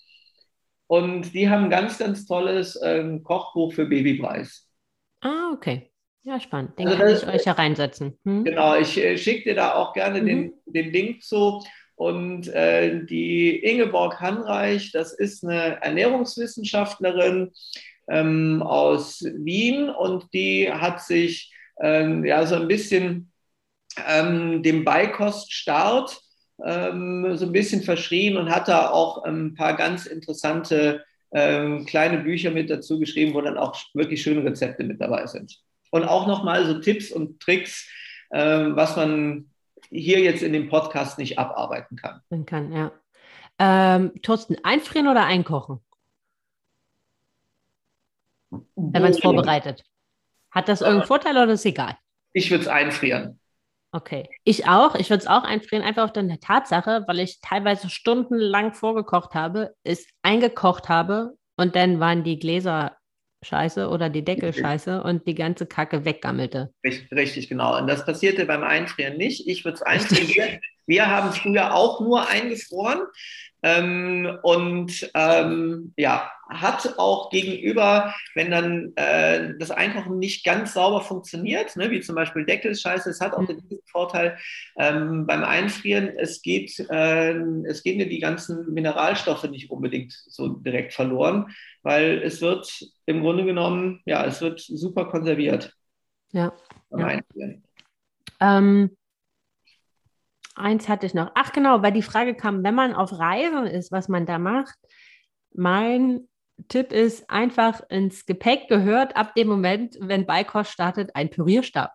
Und die haben ein ganz, ganz tolles ähm, Kochbuch für Babypreis. Ah, okay. Ja, spannend. Den also kann das, ich euch ja reinsetzen. Hm? Genau, ich äh, schicke dir da auch gerne mhm. den, den Link zu. Und äh, die Ingeborg Hanreich, das ist eine Ernährungswissenschaftlerin ähm, aus Wien und die hat sich ähm, ja so ein bisschen ähm, dem Beikoststart ähm, so ein bisschen verschrieben und hat da auch ein paar ganz interessante ähm, kleine Bücher mit dazu geschrieben, wo dann auch wirklich schöne Rezepte mit dabei sind. Und auch nochmal so Tipps und Tricks, äh, was man hier jetzt in dem Podcast nicht abarbeiten kann. Man kann, ja. Ähm, Thorsten, einfrieren oder einkochen? Wenn man es vorbereitet. Hat das irgendeinen Vorteil oder ist egal? Ich würde es einfrieren. Okay, ich auch. Ich würde es auch einfrieren, einfach auf der Tatsache, weil ich teilweise stundenlang vorgekocht habe, es eingekocht habe und dann waren die Gläser scheiße oder die Deckel scheiße und die ganze Kacke weggammelte. Richtig, richtig, genau. Und das passierte beim Einfrieren nicht. Ich würde es einfrieren. Wir, wir haben früher auch nur eingefroren. Ähm, und ähm, ja, hat auch gegenüber, wenn dann äh, das Einkochen nicht ganz sauber funktioniert, ne, wie zum Beispiel Deckelscheiße, es hat auch den Vorteil ähm, beim Einfrieren, es geht, äh, es gehen dir die ganzen Mineralstoffe nicht unbedingt so direkt verloren, weil es wird im Grunde genommen, ja, es wird super konserviert. Ja. Beim ja. Einfrieren. Ähm, Eins hatte ich noch. Ach genau, weil die Frage kam, wenn man auf Reisen ist, was man da macht. Mein Tipp ist einfach ins Gepäck gehört ab dem Moment, wenn Beikost startet, ein Pürierstab.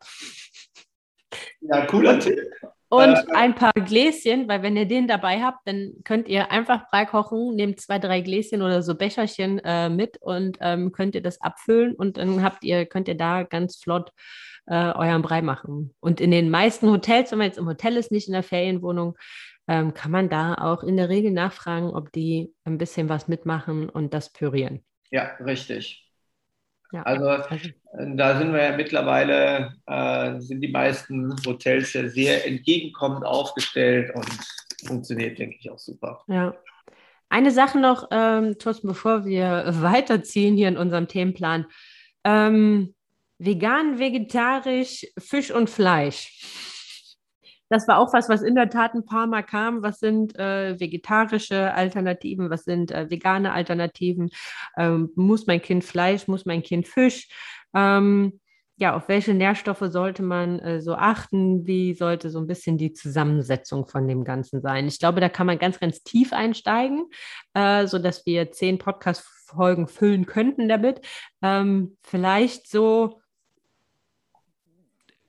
Ja, cooler Tipp. Und äh, ein paar Gläschen, weil wenn ihr den dabei habt, dann könnt ihr einfach Brei kochen, nehmt zwei, drei Gläschen oder so Becherchen äh, mit und ähm, könnt ihr das abfüllen und dann habt ihr, könnt ihr da ganz flott äh, euren Brei machen. Und in den meisten Hotels, wenn man jetzt im Hotel ist, nicht in der Ferienwohnung, ähm, kann man da auch in der Regel nachfragen, ob die ein bisschen was mitmachen und das pürieren. Ja, richtig. Ja, also, also da sind wir ja mittlerweile, äh, sind die meisten Hotels ja sehr entgegenkommend aufgestellt und funktioniert, denke ich, auch super. Ja. Eine Sache noch, ähm, Thorsten, bevor wir weiterziehen hier in unserem Themenplan. Ähm, vegan, vegetarisch, Fisch und Fleisch. Das war auch was, was in der Tat ein paar Mal kam. Was sind äh, vegetarische Alternativen? Was sind äh, vegane Alternativen? Ähm, muss mein Kind Fleisch? Muss mein Kind Fisch? Ähm, ja, auf welche Nährstoffe sollte man äh, so achten? Wie sollte so ein bisschen die Zusammensetzung von dem Ganzen sein? Ich glaube, da kann man ganz, ganz tief einsteigen, äh, sodass wir zehn Podcast-Folgen füllen könnten damit. Ähm, vielleicht so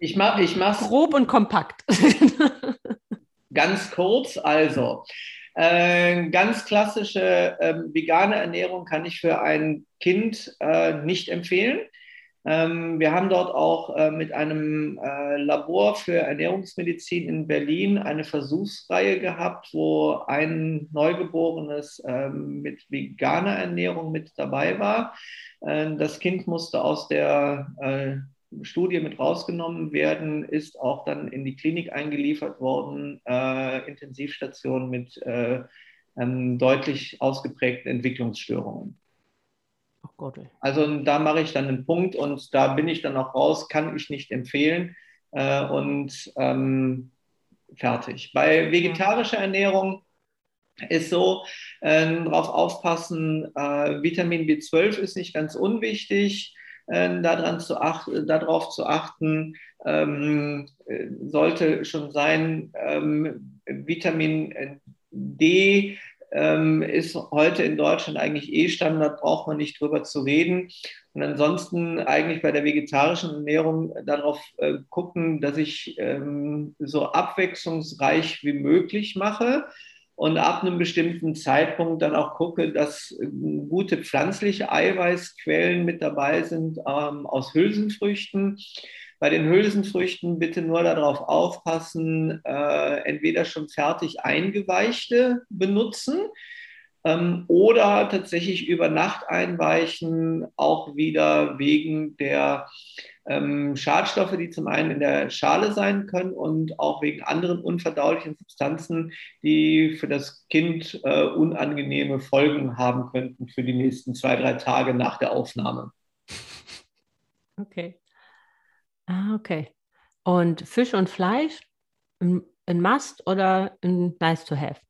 Ich mach, ich mach's Grob und kompakt. ganz kurz. Also, äh, ganz klassische äh, vegane Ernährung kann ich für ein Kind äh, nicht empfehlen. Ähm, wir haben dort auch äh, mit einem äh, Labor für Ernährungsmedizin in Berlin eine Versuchsreihe gehabt, wo ein Neugeborenes ähm, mit veganer Ernährung mit dabei war. Äh, das Kind musste aus der äh, Studie mit rausgenommen werden, ist auch dann in die Klinik eingeliefert worden, äh, Intensivstation mit äh, ähm, deutlich ausgeprägten Entwicklungsstörungen. Oh Gott. Also da mache ich dann einen Punkt und da bin ich dann auch raus, kann ich nicht empfehlen äh, und ähm, fertig. Bei vegetarischer Ernährung ist so, äh, darauf aufpassen, äh, Vitamin B zwölf ist nicht ganz unwichtig, äh, daran zu ach darauf zu achten, ähm, sollte schon sein, ähm, Vitamin D ähm, ist heute in Deutschland eigentlich eh Standard, braucht man nicht drüber zu reden. Und ansonsten eigentlich bei der vegetarischen Ernährung darauf äh, gucken, dass ich ähm, so abwechslungsreich wie möglich mache und ab einem bestimmten Zeitpunkt dann auch gucke, dass gute pflanzliche Eiweißquellen mit dabei sind ähm, aus Hülsenfrüchten. Bei den Hülsenfrüchten bitte nur darauf aufpassen, äh, entweder schon fertig eingeweichte benutzen ähm, oder tatsächlich über Nacht einweichen, auch wieder wegen der ähm, Schadstoffe, die zum einen in der Schale sein können und auch wegen anderen unverdaulichen Substanzen, die für das Kind äh, unangenehme Folgen haben könnten für die nächsten zwei, drei Tage nach der Aufnahme. Okay. Ah, okay. Und Fisch und Fleisch, ein, ein Must oder ein Nice to have?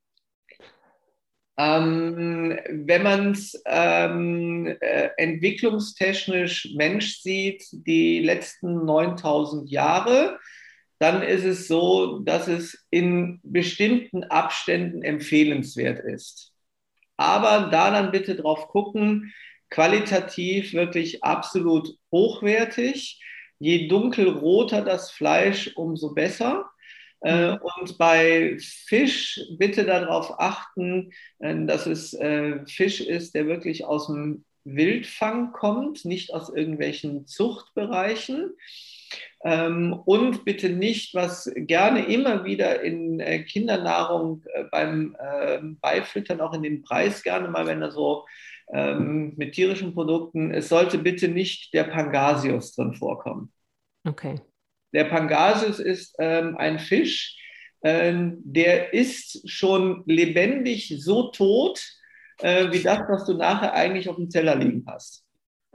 Ähm, wenn man es ähm, äh, entwicklungstechnisch Mensch sieht, die letzten neuntausend Jahre, dann ist es so, dass es in bestimmten Abständen empfehlenswert ist. Aber da dann bitte drauf gucken, qualitativ wirklich absolut hochwertig. Je dunkelroter das Fleisch, umso besser. Äh, Mhm. und bei Fisch bitte darauf achten, äh, dass es äh, Fisch ist, der wirklich aus dem Wildfang kommt, nicht aus irgendwelchen Zuchtbereichen. Ähm, und bitte nicht, was gerne immer wieder in äh, Kindernahrung äh, beim äh, Beifüttern, auch in den Preis gerne mal, wenn er so ähm, mit tierischen Produkten, es sollte bitte nicht der Pangasius drin vorkommen. Okay. Der Pangasius ist ähm, ein Fisch, ähm, der ist schon lebendig so tot, äh, wie das, was du nachher eigentlich auf dem Teller liegen hast.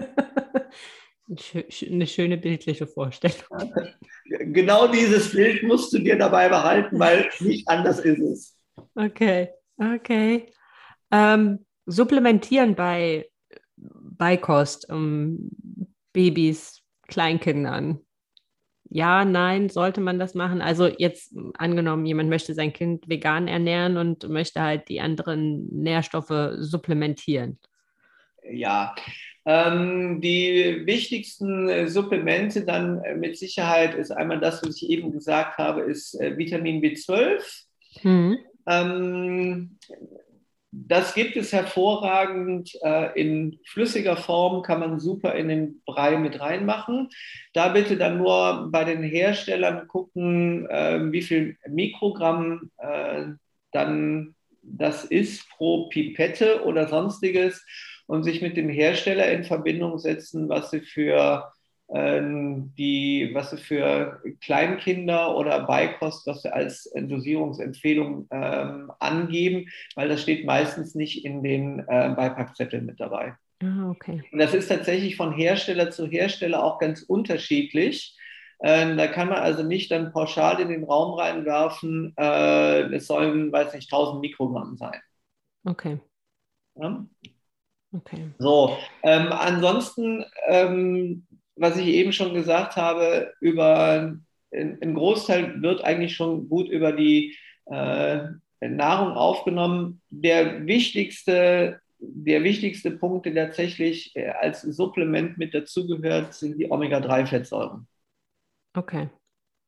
Eine schöne bildliche Vorstellung. Genau dieses Bild musst du dir dabei behalten, weil nicht anders ist es. Okay, okay. Ähm, supplementieren bei Beikost, um Babys, Kleinkindern. Ja, nein, sollte man das machen? Also jetzt angenommen, jemand möchte sein Kind vegan ernähren und möchte halt die anderen Nährstoffe supplementieren. Ja, ähm, die wichtigsten äh, Supplemente dann äh, mit Sicherheit ist einmal das, was ich eben gesagt habe, ist äh, Vitamin B zwölf. Mhm. Ähm, Das gibt es hervorragend äh, in flüssiger Form, kann man super in den Brei mit reinmachen. Da bitte dann nur bei den Herstellern gucken, äh, wie viel Mikrogramm äh, dann das ist pro Pipette oder sonstiges und sich mit dem Hersteller in Verbindung setzen, was sie für ähm, die, was sie für Kleinkinder oder Beikost, was sie als Dosierungsempfehlung ähm, angeben, weil das steht meistens nicht in den äh, Beipackzetteln mit dabei. Ah, okay. Und das ist tatsächlich von Hersteller zu Hersteller auch ganz unterschiedlich. Äh, da kann man also nicht dann pauschal in den Raum reinwerfen, äh, es sollen, weiß nicht, tausend Mikrogramm sein. Okay. Ja? Okay. So, ähm, ansonsten, ähm, was ich eben schon gesagt habe, über ein Großteil wird eigentlich schon gut über die äh, Nahrung aufgenommen. Der wichtigste, der wichtigste Punkt, der tatsächlich äh, als Supplement mit dazugehört, sind die Omega drei Fettsäuren. Okay.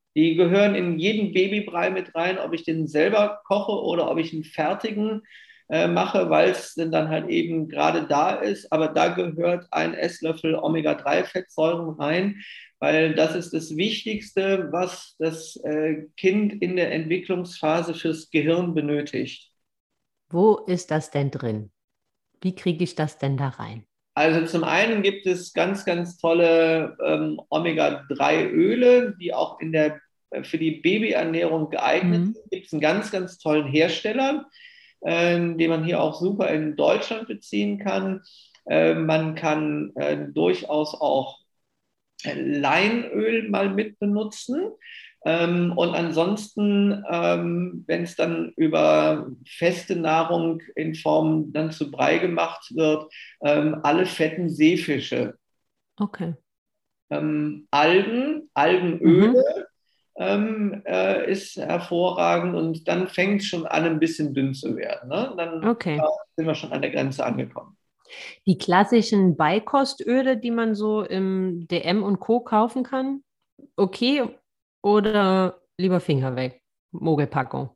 Die gehören in jeden Babybrei mit rein, ob ich den selber koche oder ob ich einen fertigen äh, mache, weil es dann halt eben gerade da ist. Aber da gehört ein Esslöffel Omega drei Fettsäuren rein, weil das ist das Wichtigste, was das äh, Kind in der Entwicklungsphase fürs Gehirn benötigt. Wo ist das denn drin? Wie kriege ich das denn da rein? Also zum einen gibt es ganz, ganz tolle ähm, Omega drei Öle, die auch in der, äh, für die Babyernährung geeignet Mhm. sind. Gibt es einen ganz, ganz tollen Hersteller, äh, den man hier auch super in Deutschland beziehen kann. Äh, man kann äh, durchaus auch Leinöl mal mit benutzen. Ähm, und ansonsten, ähm, wenn es dann über feste Nahrung in Form dann zu Brei gemacht wird, ähm, alle fetten Seefische, Okay. ähm, Algen, Mhm. Algenöle ähm, äh, ist hervorragend und dann fängt es schon an, ein bisschen dünn zu werden. Ne? Dann äh, Okay. sind wir schon an der Grenze angekommen. Die klassischen Beikostöle, die man so im D M und Co. kaufen kann, okay, oder lieber Finger weg, Mogelpackung.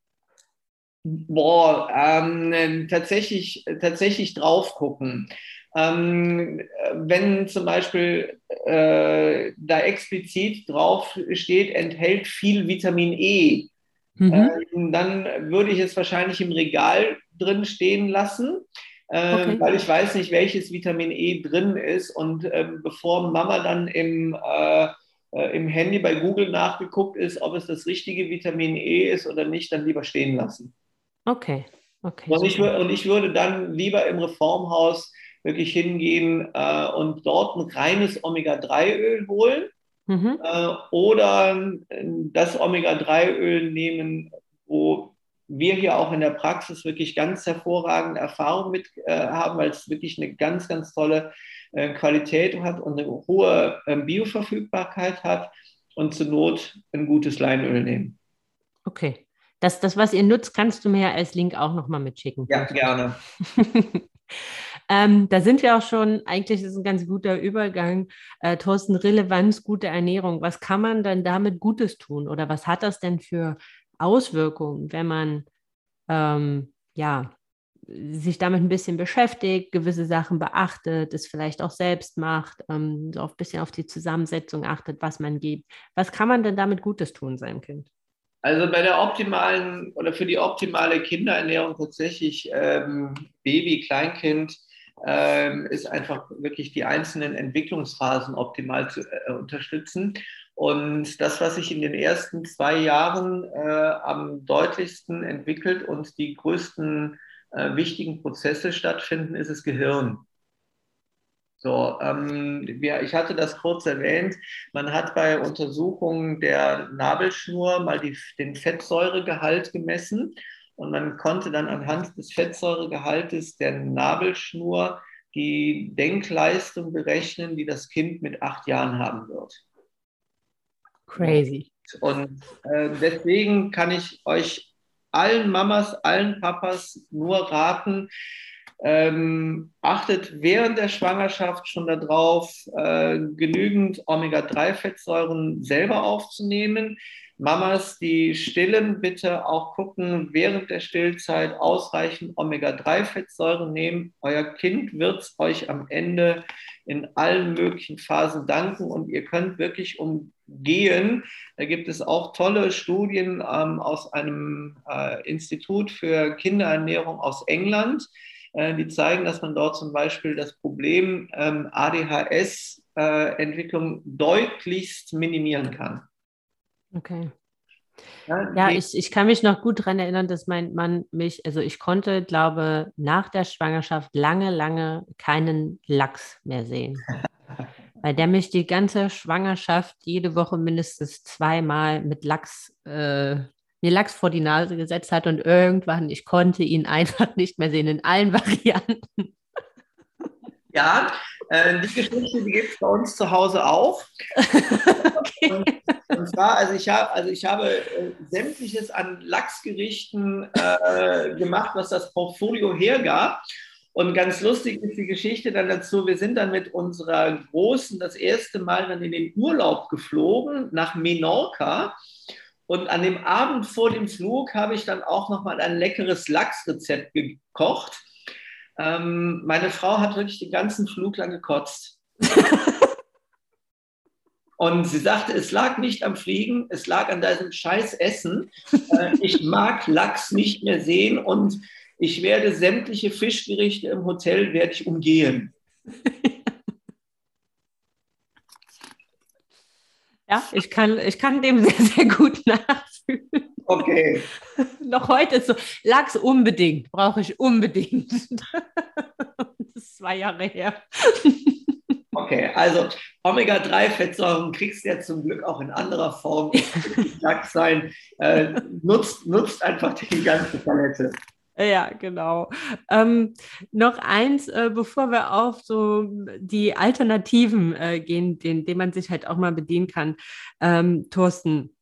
Boah, ähm, tatsächlich, tatsächlich drauf gucken. Ähm, wenn zum Beispiel äh, da explizit drauf steht, enthält viel Vitamin E, Mhm. ähm, dann würde ich es wahrscheinlich im Regal drin stehen lassen, ähm, Okay. weil ich weiß nicht, welches Vitamin E drin ist. Und ähm, bevor Mama dann im, äh, äh, im Handy bei Google nachgeguckt ist, ob es das richtige Vitamin E ist oder nicht, dann lieber stehen lassen. Okay. Okay, Und ich, super. wür- und ich würde dann lieber im Reformhaus wirklich hingehen äh, und dort ein reines Omega drei Öl holen Mhm. äh, oder äh, das Omega drei Öl nehmen, wo wir hier auch in der Praxis wirklich ganz hervorragende Erfahrungen mit äh, haben, weil es wirklich eine ganz, ganz tolle äh, Qualität hat und eine hohe äh, Bioverfügbarkeit hat und zur Not ein gutes Leinöl nehmen. Okay. Das, das, was ihr nutzt, kannst du mir ja als Link auch nochmal mitschicken, Ja, Thorsten. gerne. Ähm, da sind wir auch schon, eigentlich ist es ein ganz guter Übergang. Äh, Thorsten, Relevanz, gute Ernährung. Was kann man denn damit Gutes tun? Oder was hat das denn für Auswirkungen, wenn man ähm, ja, sich damit ein bisschen beschäftigt, gewisse Sachen beachtet, es vielleicht auch selbst macht, ähm, so ein bisschen auf die Zusammensetzung achtet, was man gibt. Was kann man denn damit Gutes tun seinem Kind? Also bei der optimalen oder für die optimale Kinderernährung tatsächlich ähm, Baby, Kleinkind ähm, ist einfach wirklich die einzelnen Entwicklungsphasen optimal zu äh, unterstützen. Und das, was sich in den ersten zwei Jahren äh, am deutlichsten entwickelt und die größten äh, wichtigen Prozesse stattfinden, ist das Gehirn. So, ähm, wir, ich hatte das kurz erwähnt. Man hat bei Untersuchungen der Nabelschnur mal die, den Fettsäuregehalt gemessen und man konnte dann anhand des Fettsäuregehaltes der Nabelschnur die Denkleistung berechnen, die das Kind mit acht Jahren haben wird. So. Crazy. Und äh, deswegen kann ich euch allen Mamas, allen Papas nur raten, ähm, achtet während der Schwangerschaft schon darauf, äh, genügend Omega drei Fettsäuren selber aufzunehmen. Mamas, die stillen, bitte auch gucken, während der Stillzeit ausreichend Omega drei Fettsäuren nehmen. Euer Kind wird es euch am Ende in allen möglichen Phasen danken und ihr könnt wirklich umgehen. Da gibt es auch tolle Studien ähm, aus einem äh, Institut für Kinderernährung aus England, äh, die zeigen, dass man dort zum Beispiel das Problem ähm, A D H S-Entwicklung äh, deutlichst minimieren kann. Okay. Ja, Ja, die, ich, ich kann mich noch gut daran erinnern, dass mein Mann mich, also ich konnte, glaube, nach der Schwangerschaft lange, lange keinen Lachs mehr sehen. Weil der mich die ganze Schwangerschaft jede Woche mindestens zweimal mit Lachs, äh, mir Lachs vor die Nase gesetzt hat und irgendwann, ich konnte ihn einfach nicht mehr sehen in allen Varianten. ja, äh, die Geschichte, die gibt es bei uns zu Hause auch. Und, Okay. und zwar, also ich, hab, also ich habe äh, sämtliches an Lachsgerichten äh, gemacht, was das Portfolio hergab. Und ganz lustig ist die Geschichte dann dazu, wir sind dann mit unserer Großen das erste Mal dann in den Urlaub geflogen nach Menorca. Und an dem Abend vor dem Flug habe ich dann auch nochmal ein leckeres Lachsrezept gekocht. Ähm, meine Frau hat wirklich den ganzen Flug lang gekotzt. Und sie sagte, es lag nicht am Fliegen, es lag an diesem scheiß Essen. Äh, ich mag Lachs nicht mehr sehen und ich werde sämtliche Fischgerichte im Hotel werde ich umgehen. Ja, ich kann, ich kann dem sehr, sehr gut nachfühlen. Okay. Noch heute ist so, Lachs unbedingt, brauche ich unbedingt. Das ist zwei Jahre her. Okay, also Omega drei Fettsäuren kriegst du ja zum Glück auch in anderer Form. Lachs sein, äh, nutzt, nutzt einfach die ganze Palette. Ja, genau. Ähm, noch eins, äh, bevor wir auf so die Alternativen äh, gehen, den, denen man sich halt auch mal bedienen kann. Ähm, Thorsten,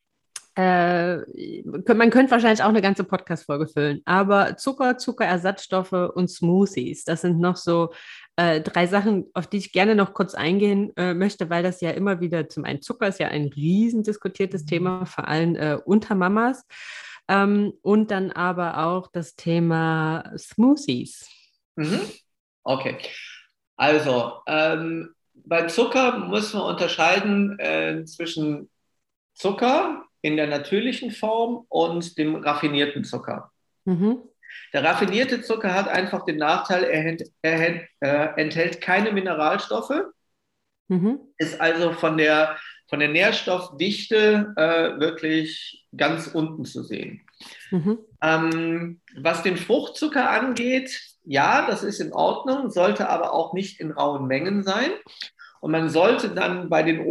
äh, man könnte wahrscheinlich auch eine ganze Podcast-Folge füllen, aber Zucker, Zuckerersatzstoffe und Smoothies, das sind noch so äh, drei Sachen, auf die ich gerne noch kurz eingehen äh, möchte, weil das ja immer wieder, zum einen Zucker ist ja ein riesen diskutiertes Thema, vor allem äh, unter Mamas. Ähm, und dann aber auch das Thema Smoothies. Mhm. Okay, also ähm, bei Zucker muss man unterscheiden äh, zwischen Zucker in der natürlichen Form und dem raffinierten Zucker. Mhm. Der raffinierte Zucker hat einfach den Nachteil, er, ent, er ent, äh, enthält keine Mineralstoffe, Mhm. ist also von der, von der Nährstoffdichte äh, wirklich ganz unten zu sehen. Mhm. Ähm, was den Fruchtzucker angeht, ja, das ist in Ordnung, sollte aber auch nicht in rauen Mengen sein. Und man sollte dann bei den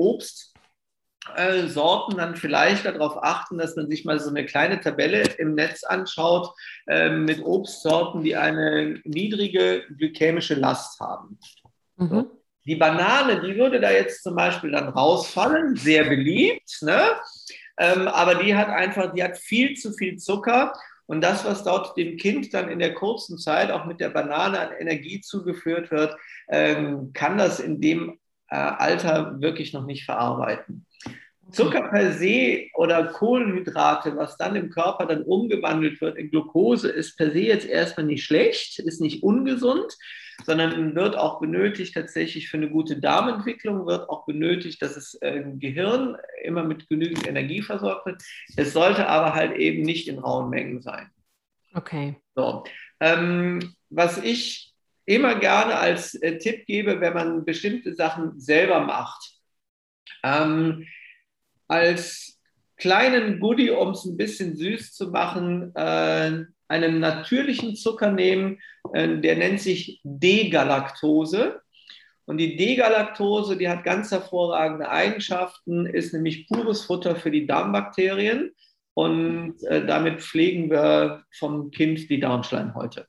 Obstsorten dann vielleicht darauf achten, dass man sich mal so eine kleine Tabelle im Netz anschaut äh, mit Obstsorten, die eine niedrige glykämische Last haben. Mhm. So. Die Banane, die würde da jetzt zum Beispiel dann rausfallen, sehr beliebt, ne? Ähm, aber die hat einfach, die hat viel zu viel Zucker. Und das, was dort dem Kind dann in der kurzen Zeit auch mit der Banane an Energie zugeführt wird, ähm, kann das in dem äh, Alter wirklich noch nicht verarbeiten. Zucker per se oder Kohlenhydrate, was dann im Körper dann umgewandelt wird in Glucose, ist per se jetzt erstmal nicht schlecht, ist nicht ungesund, sondern wird auch benötigt tatsächlich für eine gute Darmentwicklung, wird auch benötigt, dass es äh, im Gehirn immer mit genügend Energie versorgt wird. Es sollte aber halt eben nicht in rauen Mengen sein. Okay. So. Ähm, was ich immer gerne als äh, Tipp gebe, wenn man bestimmte Sachen selber macht, ähm, als kleinen Goodie, um es ein bisschen süß zu machen, äh, einen natürlichen Zucker nehmen, äh, der nennt sich D-Galaktose. Und die D-Galaktose, die hat ganz hervorragende Eigenschaften, ist nämlich pures Futter für die Darmbakterien und äh, damit pflegen wir vom Kind die Darmschleimhäute.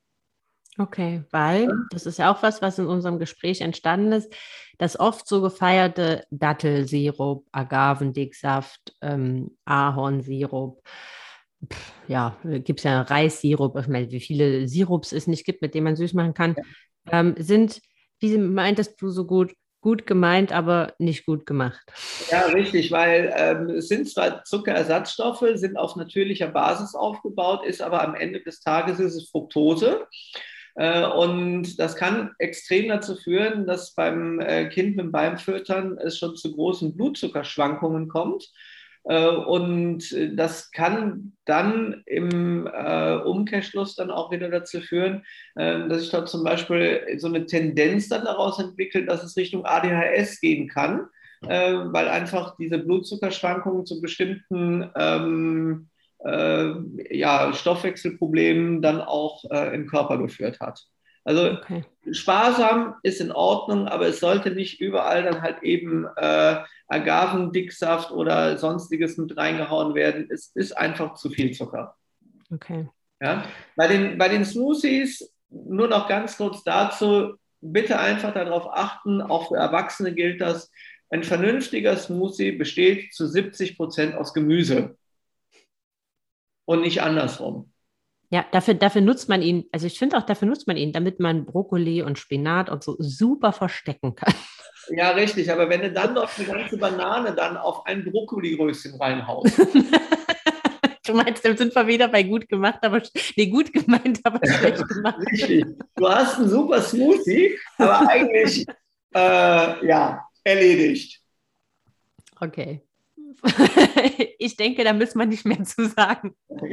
Okay, weil das ist ja auch was, was in unserem Gespräch entstanden ist, das oft so gefeierte Dattelsirup, Agavendicksaft, ähm, Ahornsirup, pf, ja, gibt es ja Reissirup, ich meine, wie viele Sirups es nicht gibt, mit denen man süß machen kann, ähm, sind, wie meintest du so gut, gut gemeint, aber nicht gut gemacht. Ja, richtig, weil ähm, es sind zwar Zuckerersatzstoffe, sind auf natürlicher Basis aufgebaut, ist aber am Ende des Tages ist es Fructose. Äh, und das kann extrem dazu führen, dass beim äh, Kind mit dem Beimfüttern es schon zu großen Blutzuckerschwankungen kommt. Äh, und das kann dann im äh, Umkehrschluss dann auch wieder dazu führen, äh, dass sich dort zum Beispiel so eine Tendenz dann daraus entwickelt, dass es Richtung A D H S gehen kann, äh, weil einfach diese Blutzuckerschwankungen zu bestimmten ähm, äh, ja, Stoffwechselproblemen dann auch äh, im Körper geführt hat. Also Okay. sparsam ist in Ordnung, aber es sollte nicht überall dann halt eben äh, Agavendicksaft oder sonstiges mit reingehauen werden. Es ist einfach zu viel Zucker. Okay. Ja? Bei den, bei den Smoothies, nur noch ganz kurz dazu, bitte einfach darauf achten, auch für Erwachsene gilt das, ein vernünftiger Smoothie besteht zu siebzig Prozent aus Gemüse und nicht andersrum. Ja, dafür, dafür nutzt man ihn, also ich finde auch, dafür nutzt man ihn, damit man Brokkoli und Spinat und so super verstecken kann. Ja, richtig, aber wenn du dann noch eine ganze Banane dann auf ein Brokkoligröschen reinhaust. Du meinst, dann sind wir wieder bei gut gemacht, aber nee, gut gemeint, aber schlecht gemacht. Richtig. Du hast einen super Smoothie, aber eigentlich, äh, ja, erledigt. Okay. Ich denke, da müssen wir nicht mehr zu sagen.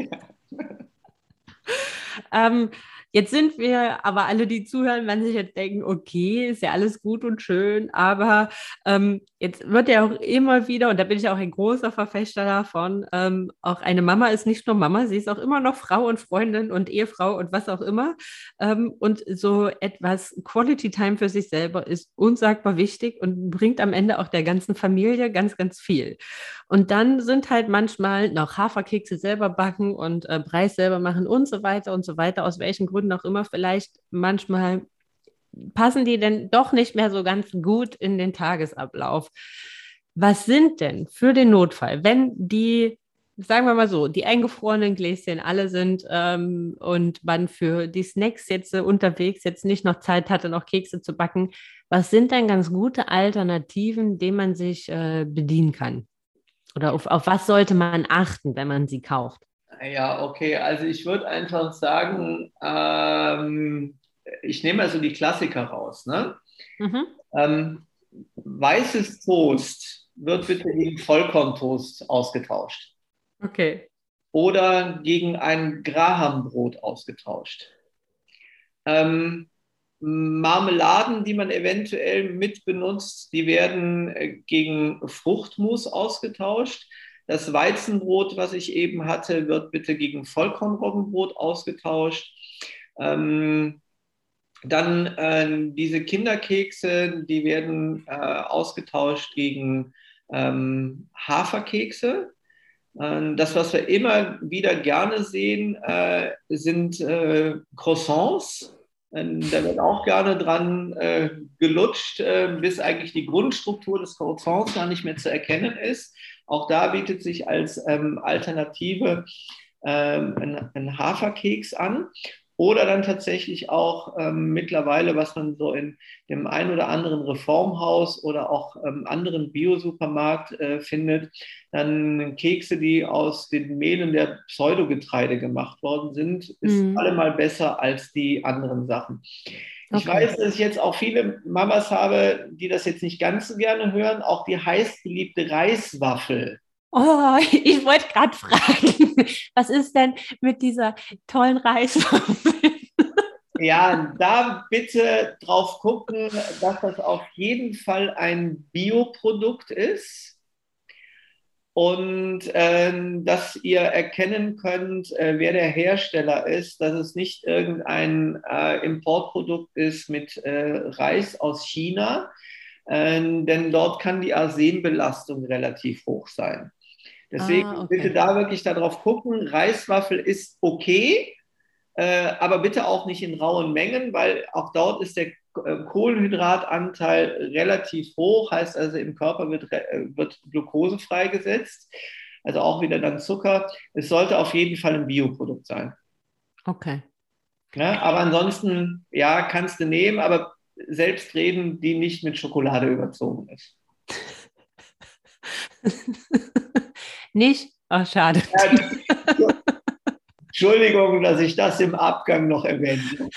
Ähm, jetzt sind wir aber alle, die zuhören, werden sich jetzt denken, okay, ist ja alles gut und schön, aber ähm, jetzt wird ja auch immer wieder, und da bin ich auch ein großer Verfechter davon, ähm, auch eine Mama ist nicht nur Mama, sie ist auch immer noch Frau und Freundin und Ehefrau und was auch immer. Ähm, und so etwas Quality Time für sich selber ist unsagbar wichtig und bringt am Ende auch der ganzen Familie ganz, ganz viel. Und dann sind halt manchmal noch Haferkekse selber backen und äh, Brei selber machen und so weiter und so weiter, aus welchen Gründen auch immer, vielleicht manchmal passen die denn doch nicht mehr so ganz gut in den Tagesablauf. Was sind denn für den Notfall, wenn die, sagen wir mal so, die eingefrorenen Gläschen alle sind ähm, und man für die Snacks jetzt äh, unterwegs jetzt nicht noch Zeit hatte, noch Kekse zu backen, was sind denn ganz gute Alternativen, denen man sich äh, bedienen kann? Oder auf, auf was sollte man achten, wenn man sie kauft? Ja, okay. Also ich würde einfach sagen, ähm, ich nehme also die Klassiker raus. Ne? Mhm. Ähm, weißes Toast wird bitte gegen Vollkorntoast ausgetauscht Okay. oder gegen ein Grahambrot ausgetauscht. Ähm, Marmeladen, die man eventuell mit benutzt, die werden äh, gegen Fruchtmus ausgetauscht. Das Weizenbrot, was ich eben hatte, wird bitte gegen Vollkornroggenbrot ausgetauscht. Ähm, dann äh, diese Kinderkekse, die werden äh, ausgetauscht gegen ähm, Haferkekse. Ähm, das, was wir immer wieder gerne sehen, äh, sind äh, Croissants. Ähm, da wird auch gerne dran äh, gelutscht, äh, bis eigentlich die Grundstruktur des Croissants gar nicht mehr zu erkennen ist. Auch da bietet sich als ähm, Alternative ähm, ein, ein Haferkeks an. Oder dann tatsächlich auch ähm, mittlerweile, was man so in dem ein oder anderen Reformhaus oder auch ähm, anderen Biosupermarkt äh, findet, dann Kekse, die aus den Mehlen der Pseudogetreide gemacht worden sind, ist Mhm. allemal besser als die anderen Sachen. Ich Okay. weiß, dass ich jetzt auch viele Mamas habe, die das jetzt nicht ganz so gerne hören, auch die heißgeliebte Reiswaffel. Oh, ich wollte gerade fragen, was ist denn mit dieser tollen Reiswaffel? Ja, da bitte drauf gucken, dass das auf jeden Fall ein Bioprodukt ist und ähm, dass ihr erkennen könnt, äh, wer der Hersteller ist, dass es nicht irgendein äh, Importprodukt ist mit äh, Reis aus China, äh, denn dort kann die Arsenbelastung relativ hoch sein. Ah, Deswegen bitte okay. da wirklich darauf gucken. Reiswaffel ist okay, äh, aber bitte auch nicht in rauen Mengen, weil auch dort ist der äh, Kohlenhydratanteil relativ hoch, heißt also im Körper wird, äh, wird Glucose freigesetzt, also auch wieder dann Zucker. Es sollte auf jeden Fall ein Bioprodukt sein. Okay. Ne? Aber ansonsten, ja, kannst du nehmen, aber selbst reden, die nicht mit Schokolade überzogen ist. Nicht? Ach, schade. Ja, Entschuldigung, dass ich das im Abgang noch erwähne.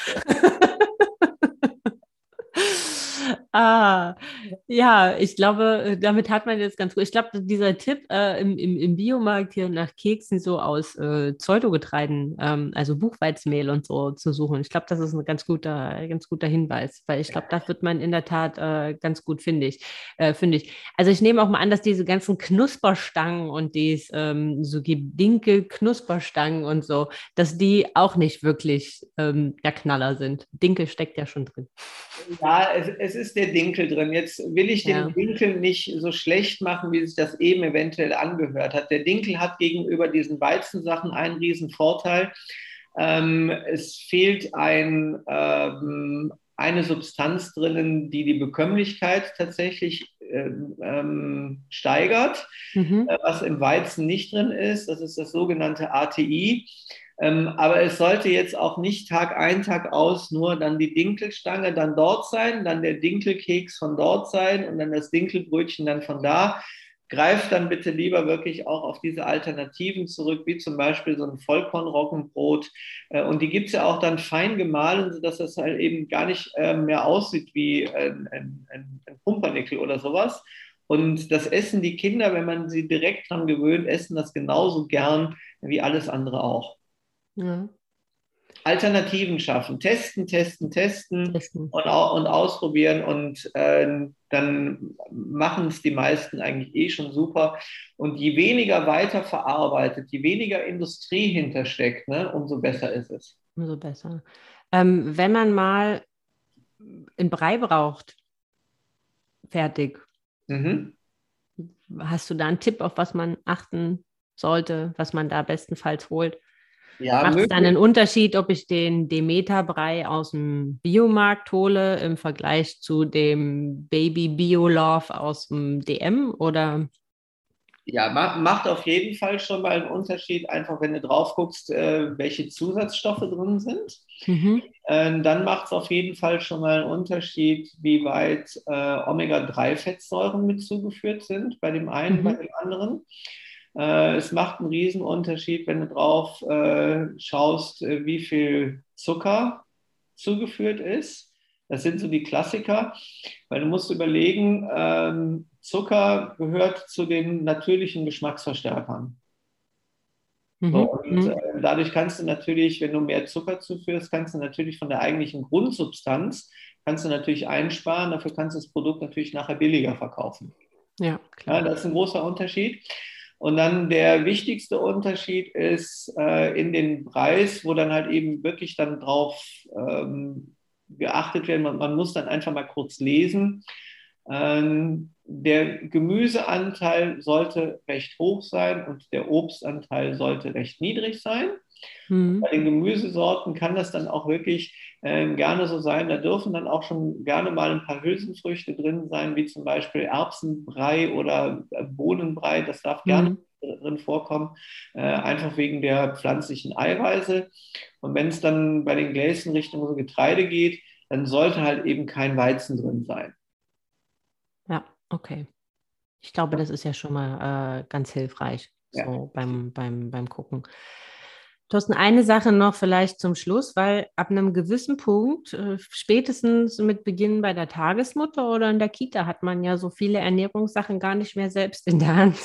Ah, ja, ich glaube, äh, damit hat man jetzt ganz gut. Ich glaube, dieser Tipp äh, im, im, im Biomarkt hier nach Keksen so aus äh, Pseudogetreiden, ähm, also Buchweizenmehl und so zu suchen. Ich glaube, das ist ein ganz guter, ganz guter Hinweis, weil ich glaube, da wird man in der Tat äh, ganz gut, finde ich, äh, finde ich. Also ich nehme auch mal an, dass diese ganzen Knusperstangen und die ähm, so Dinkel-Knusperstangen und so, dass die auch nicht wirklich ähm, der Knaller sind. Dinkel steckt ja schon drin. Ja, es, es ist der Dinkel drin. Jetzt will ich den Ja. Dinkel nicht so schlecht machen, wie sich das eben eventuell angehört hat. Der Dinkel hat gegenüber diesen Weizensachen einen riesen Vorteil. Ähm, es fehlt ein, ähm, eine Substanz drinnen, die die Bekömmlichkeit tatsächlich ähm, ähm, steigert, Mhm. äh, was im Weizen nicht drin ist. Das ist das sogenannte A T I. Ähm, aber es sollte jetzt auch nicht Tag ein, Tag aus nur dann die Dinkelstange dann dort sein, dann der Dinkelkeks von dort sein und dann das Dinkelbrötchen dann von da. Greift dann bitte lieber wirklich auch auf diese Alternativen zurück, wie zum Beispiel so ein Vollkornroggenbrot. Äh, Und die gibt es ja auch dann fein gemahlen, sodass das halt eben gar nicht äh, mehr aussieht wie ein, ein, ein, ein Pumpernickel oder sowas. Und das essen die Kinder, wenn man sie direkt dran gewöhnt, essen das genauso gern wie alles andere auch. Ja. Alternativen schaffen, testen, testen, testen Testen. und, und ausprobieren und äh, dann machen es die meisten eigentlich eh schon super. Und je weniger weiterverarbeitet, je weniger Industrie hintersteckt, ne, umso besser ist es. Umso besser. Ähm, wenn man mal einen Brei braucht, fertig, Mhm. hast du da einen Tipp, auf was man achten sollte, was man da bestenfalls holt? Ja, Macht es dann möglich. einen Unterschied, ob ich den Demeter-Brei aus dem Biomarkt hole im Vergleich zu dem Baby Bio-Love aus dem D M oder? Ja, macht auf jeden Fall schon mal einen Unterschied, einfach wenn du drauf guckst, äh, welche Zusatzstoffe drin sind. Mhm. Äh, dann macht es auf jeden Fall schon mal einen Unterschied, wie weit äh, Omega drei Fettsäuren mit zugeführt sind, bei dem einen, bei Mhm. dem anderen. Äh, es macht einen Riesenunterschied, wenn du drauf äh, schaust, äh, wie viel Zucker zugeführt ist. Das sind so die Klassiker, weil du musst überlegen, ähm, Zucker gehört zu den natürlichen Geschmacksverstärkern. So, Mhm. und Mhm. äh, dadurch kannst du natürlich, wenn du mehr Zucker zuführst, kannst du natürlich von der eigentlichen Grundsubstanz, kannst du natürlich einsparen, dafür kannst du das Produkt natürlich nachher billiger verkaufen. Ja, Ja, klar. das ist ein großer Unterschied. Und dann der wichtigste Unterschied ist äh, in den Preis, wo dann halt eben wirklich dann drauf ähm, geachtet wird. Man, man muss dann einfach mal kurz lesen. Ähm, der Gemüseanteil sollte recht hoch sein und der Obstanteil sollte recht niedrig sein. Mhm. Bei den Gemüsesorten kann das dann auch wirklich äh, gerne so sein. Da dürfen dann auch schon gerne mal ein paar Hülsenfrüchte drin sein, wie zum Beispiel Erbsenbrei oder äh, Bohnenbrei. Das darf gerne Mhm. drin vorkommen, äh, einfach wegen der pflanzlichen Eiweiße. Und wenn es dann bei den Gläschen Richtung so Getreide geht, dann sollte halt eben kein Weizen drin sein. Ja, okay. Ich glaube, das ist ja schon mal äh, ganz hilfreich, Ja. so beim, beim, beim Gucken. Thorsten, eine Sache noch vielleicht zum Schluss, weil ab einem gewissen Punkt, äh, spätestens mit Beginn bei der Tagesmutter oder in der Kita, hat man ja so viele Ernährungssachen gar nicht mehr selbst in der Hand.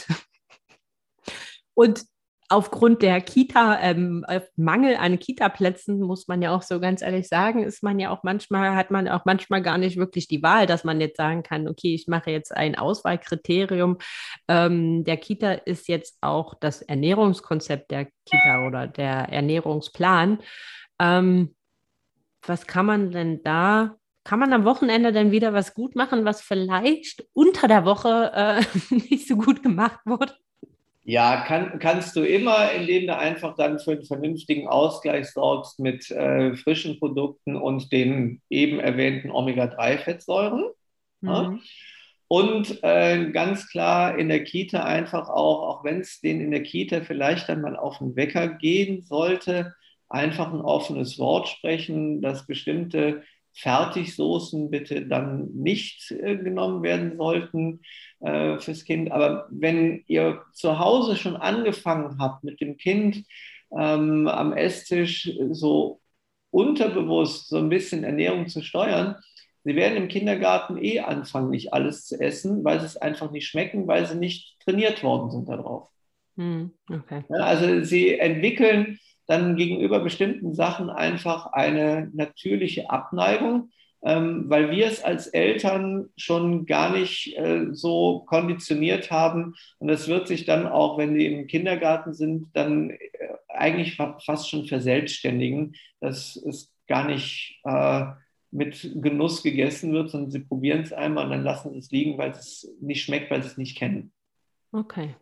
Und aufgrund der Kita, ähm, Mangel an Kita-Plätzen, muss man ja auch so ganz ehrlich sagen, ist man ja auch manchmal, hat man auch manchmal gar nicht wirklich die Wahl, dass man jetzt sagen kann, okay, ich mache jetzt ein Auswahlkriterium. Ähm, der Kita ist jetzt auch das Ernährungskonzept der Kita oder der Ernährungsplan. Ähm, was kann man denn da kann man am Wochenende dann wieder was gut machen, was vielleicht unter der Woche äh, nicht so gut gemacht wurde? Ja, kann, kannst du immer, indem du einfach dann für einen vernünftigen Ausgleich sorgst mit äh, frischen Produkten und den eben erwähnten Omega drei Fettsäuren. Ja? Mhm. Und äh, ganz klar in der Kita einfach auch, auch wenn es denen in der Kita vielleicht dann mal auf den Wecker gehen sollte, einfach ein offenes Wort sprechen, dass bestimmte Fertigsoßen bitte dann nicht äh, genommen werden sollten äh, fürs Kind. Aber wenn ihr zu Hause schon angefangen habt mit dem Kind ähm, am Esstisch so unterbewusst so ein bisschen Ernährung zu steuern, sie werden im Kindergarten eh anfangen, nicht alles zu essen, weil sie es einfach nicht schmecken, weil sie nicht trainiert worden sind darauf. Mhm. Okay. Ja, also sie entwickeln dann gegenüber bestimmten Sachen einfach eine natürliche Abneigung, ähm, weil wir es als Eltern schon gar nicht äh, so konditioniert haben. Und das wird sich dann auch, wenn die im Kindergarten sind, dann äh, eigentlich fa fast schon verselbstständigen, dass es gar nicht äh, mit Genuss gegessen wird, sondern sie probieren es einmal und dann lassen sie es liegen, weil es nicht schmeckt, weil sie es nicht kennen. Okay.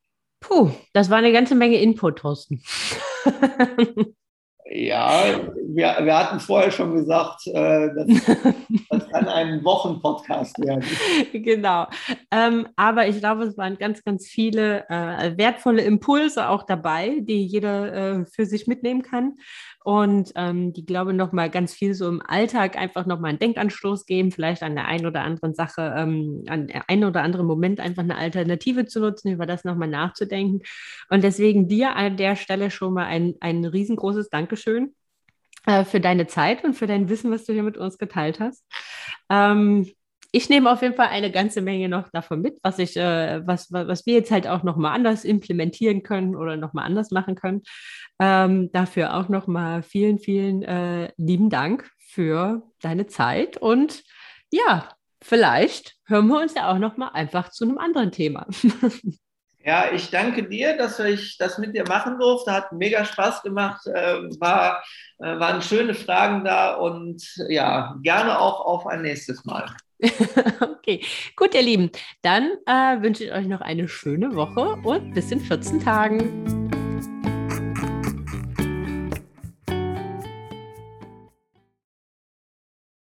Puh, das war eine ganze Menge Input, Thorsten. Ja, wir, wir hatten vorher schon gesagt, äh, das, das kann ein Wochenpodcast werden. Genau. Ähm, aber ich glaube, es waren ganz, ganz viele äh, wertvolle Impulse auch dabei, die jeder äh, für sich mitnehmen kann. Und ähm, die, glaube ich, nochmal ganz viel so im Alltag einfach nochmal einen Denkanstoß geben, vielleicht an der einen oder anderen Sache, ähm, an der einen oder anderen Moment einfach eine Alternative zu nutzen, über das nochmal nachzudenken. Und deswegen dir an der Stelle schon mal ein, ein riesengroßes Dankeschön äh, für deine Zeit und für dein Wissen, was du hier mit uns geteilt hast. Ähm, ich nehme auf jeden Fall eine ganze Menge noch davon mit, was ich, äh, was, was wir jetzt halt auch nochmal anders implementieren können oder nochmal anders machen können. Ähm, dafür auch nochmal vielen, vielen äh, lieben Dank für deine Zeit und ja, vielleicht hören wir uns ja auch nochmal einfach zu einem anderen Thema. Ja, ich danke dir, dass ich das mit dir machen durfte. Hat mega Spaß gemacht, äh, war, äh, waren schöne Fragen da und ja, gerne auch auf ein nächstes Mal. Okay, gut, ihr Lieben. Dann äh, wünsche ich euch noch eine schöne Woche und bis in vierzehn Tagen.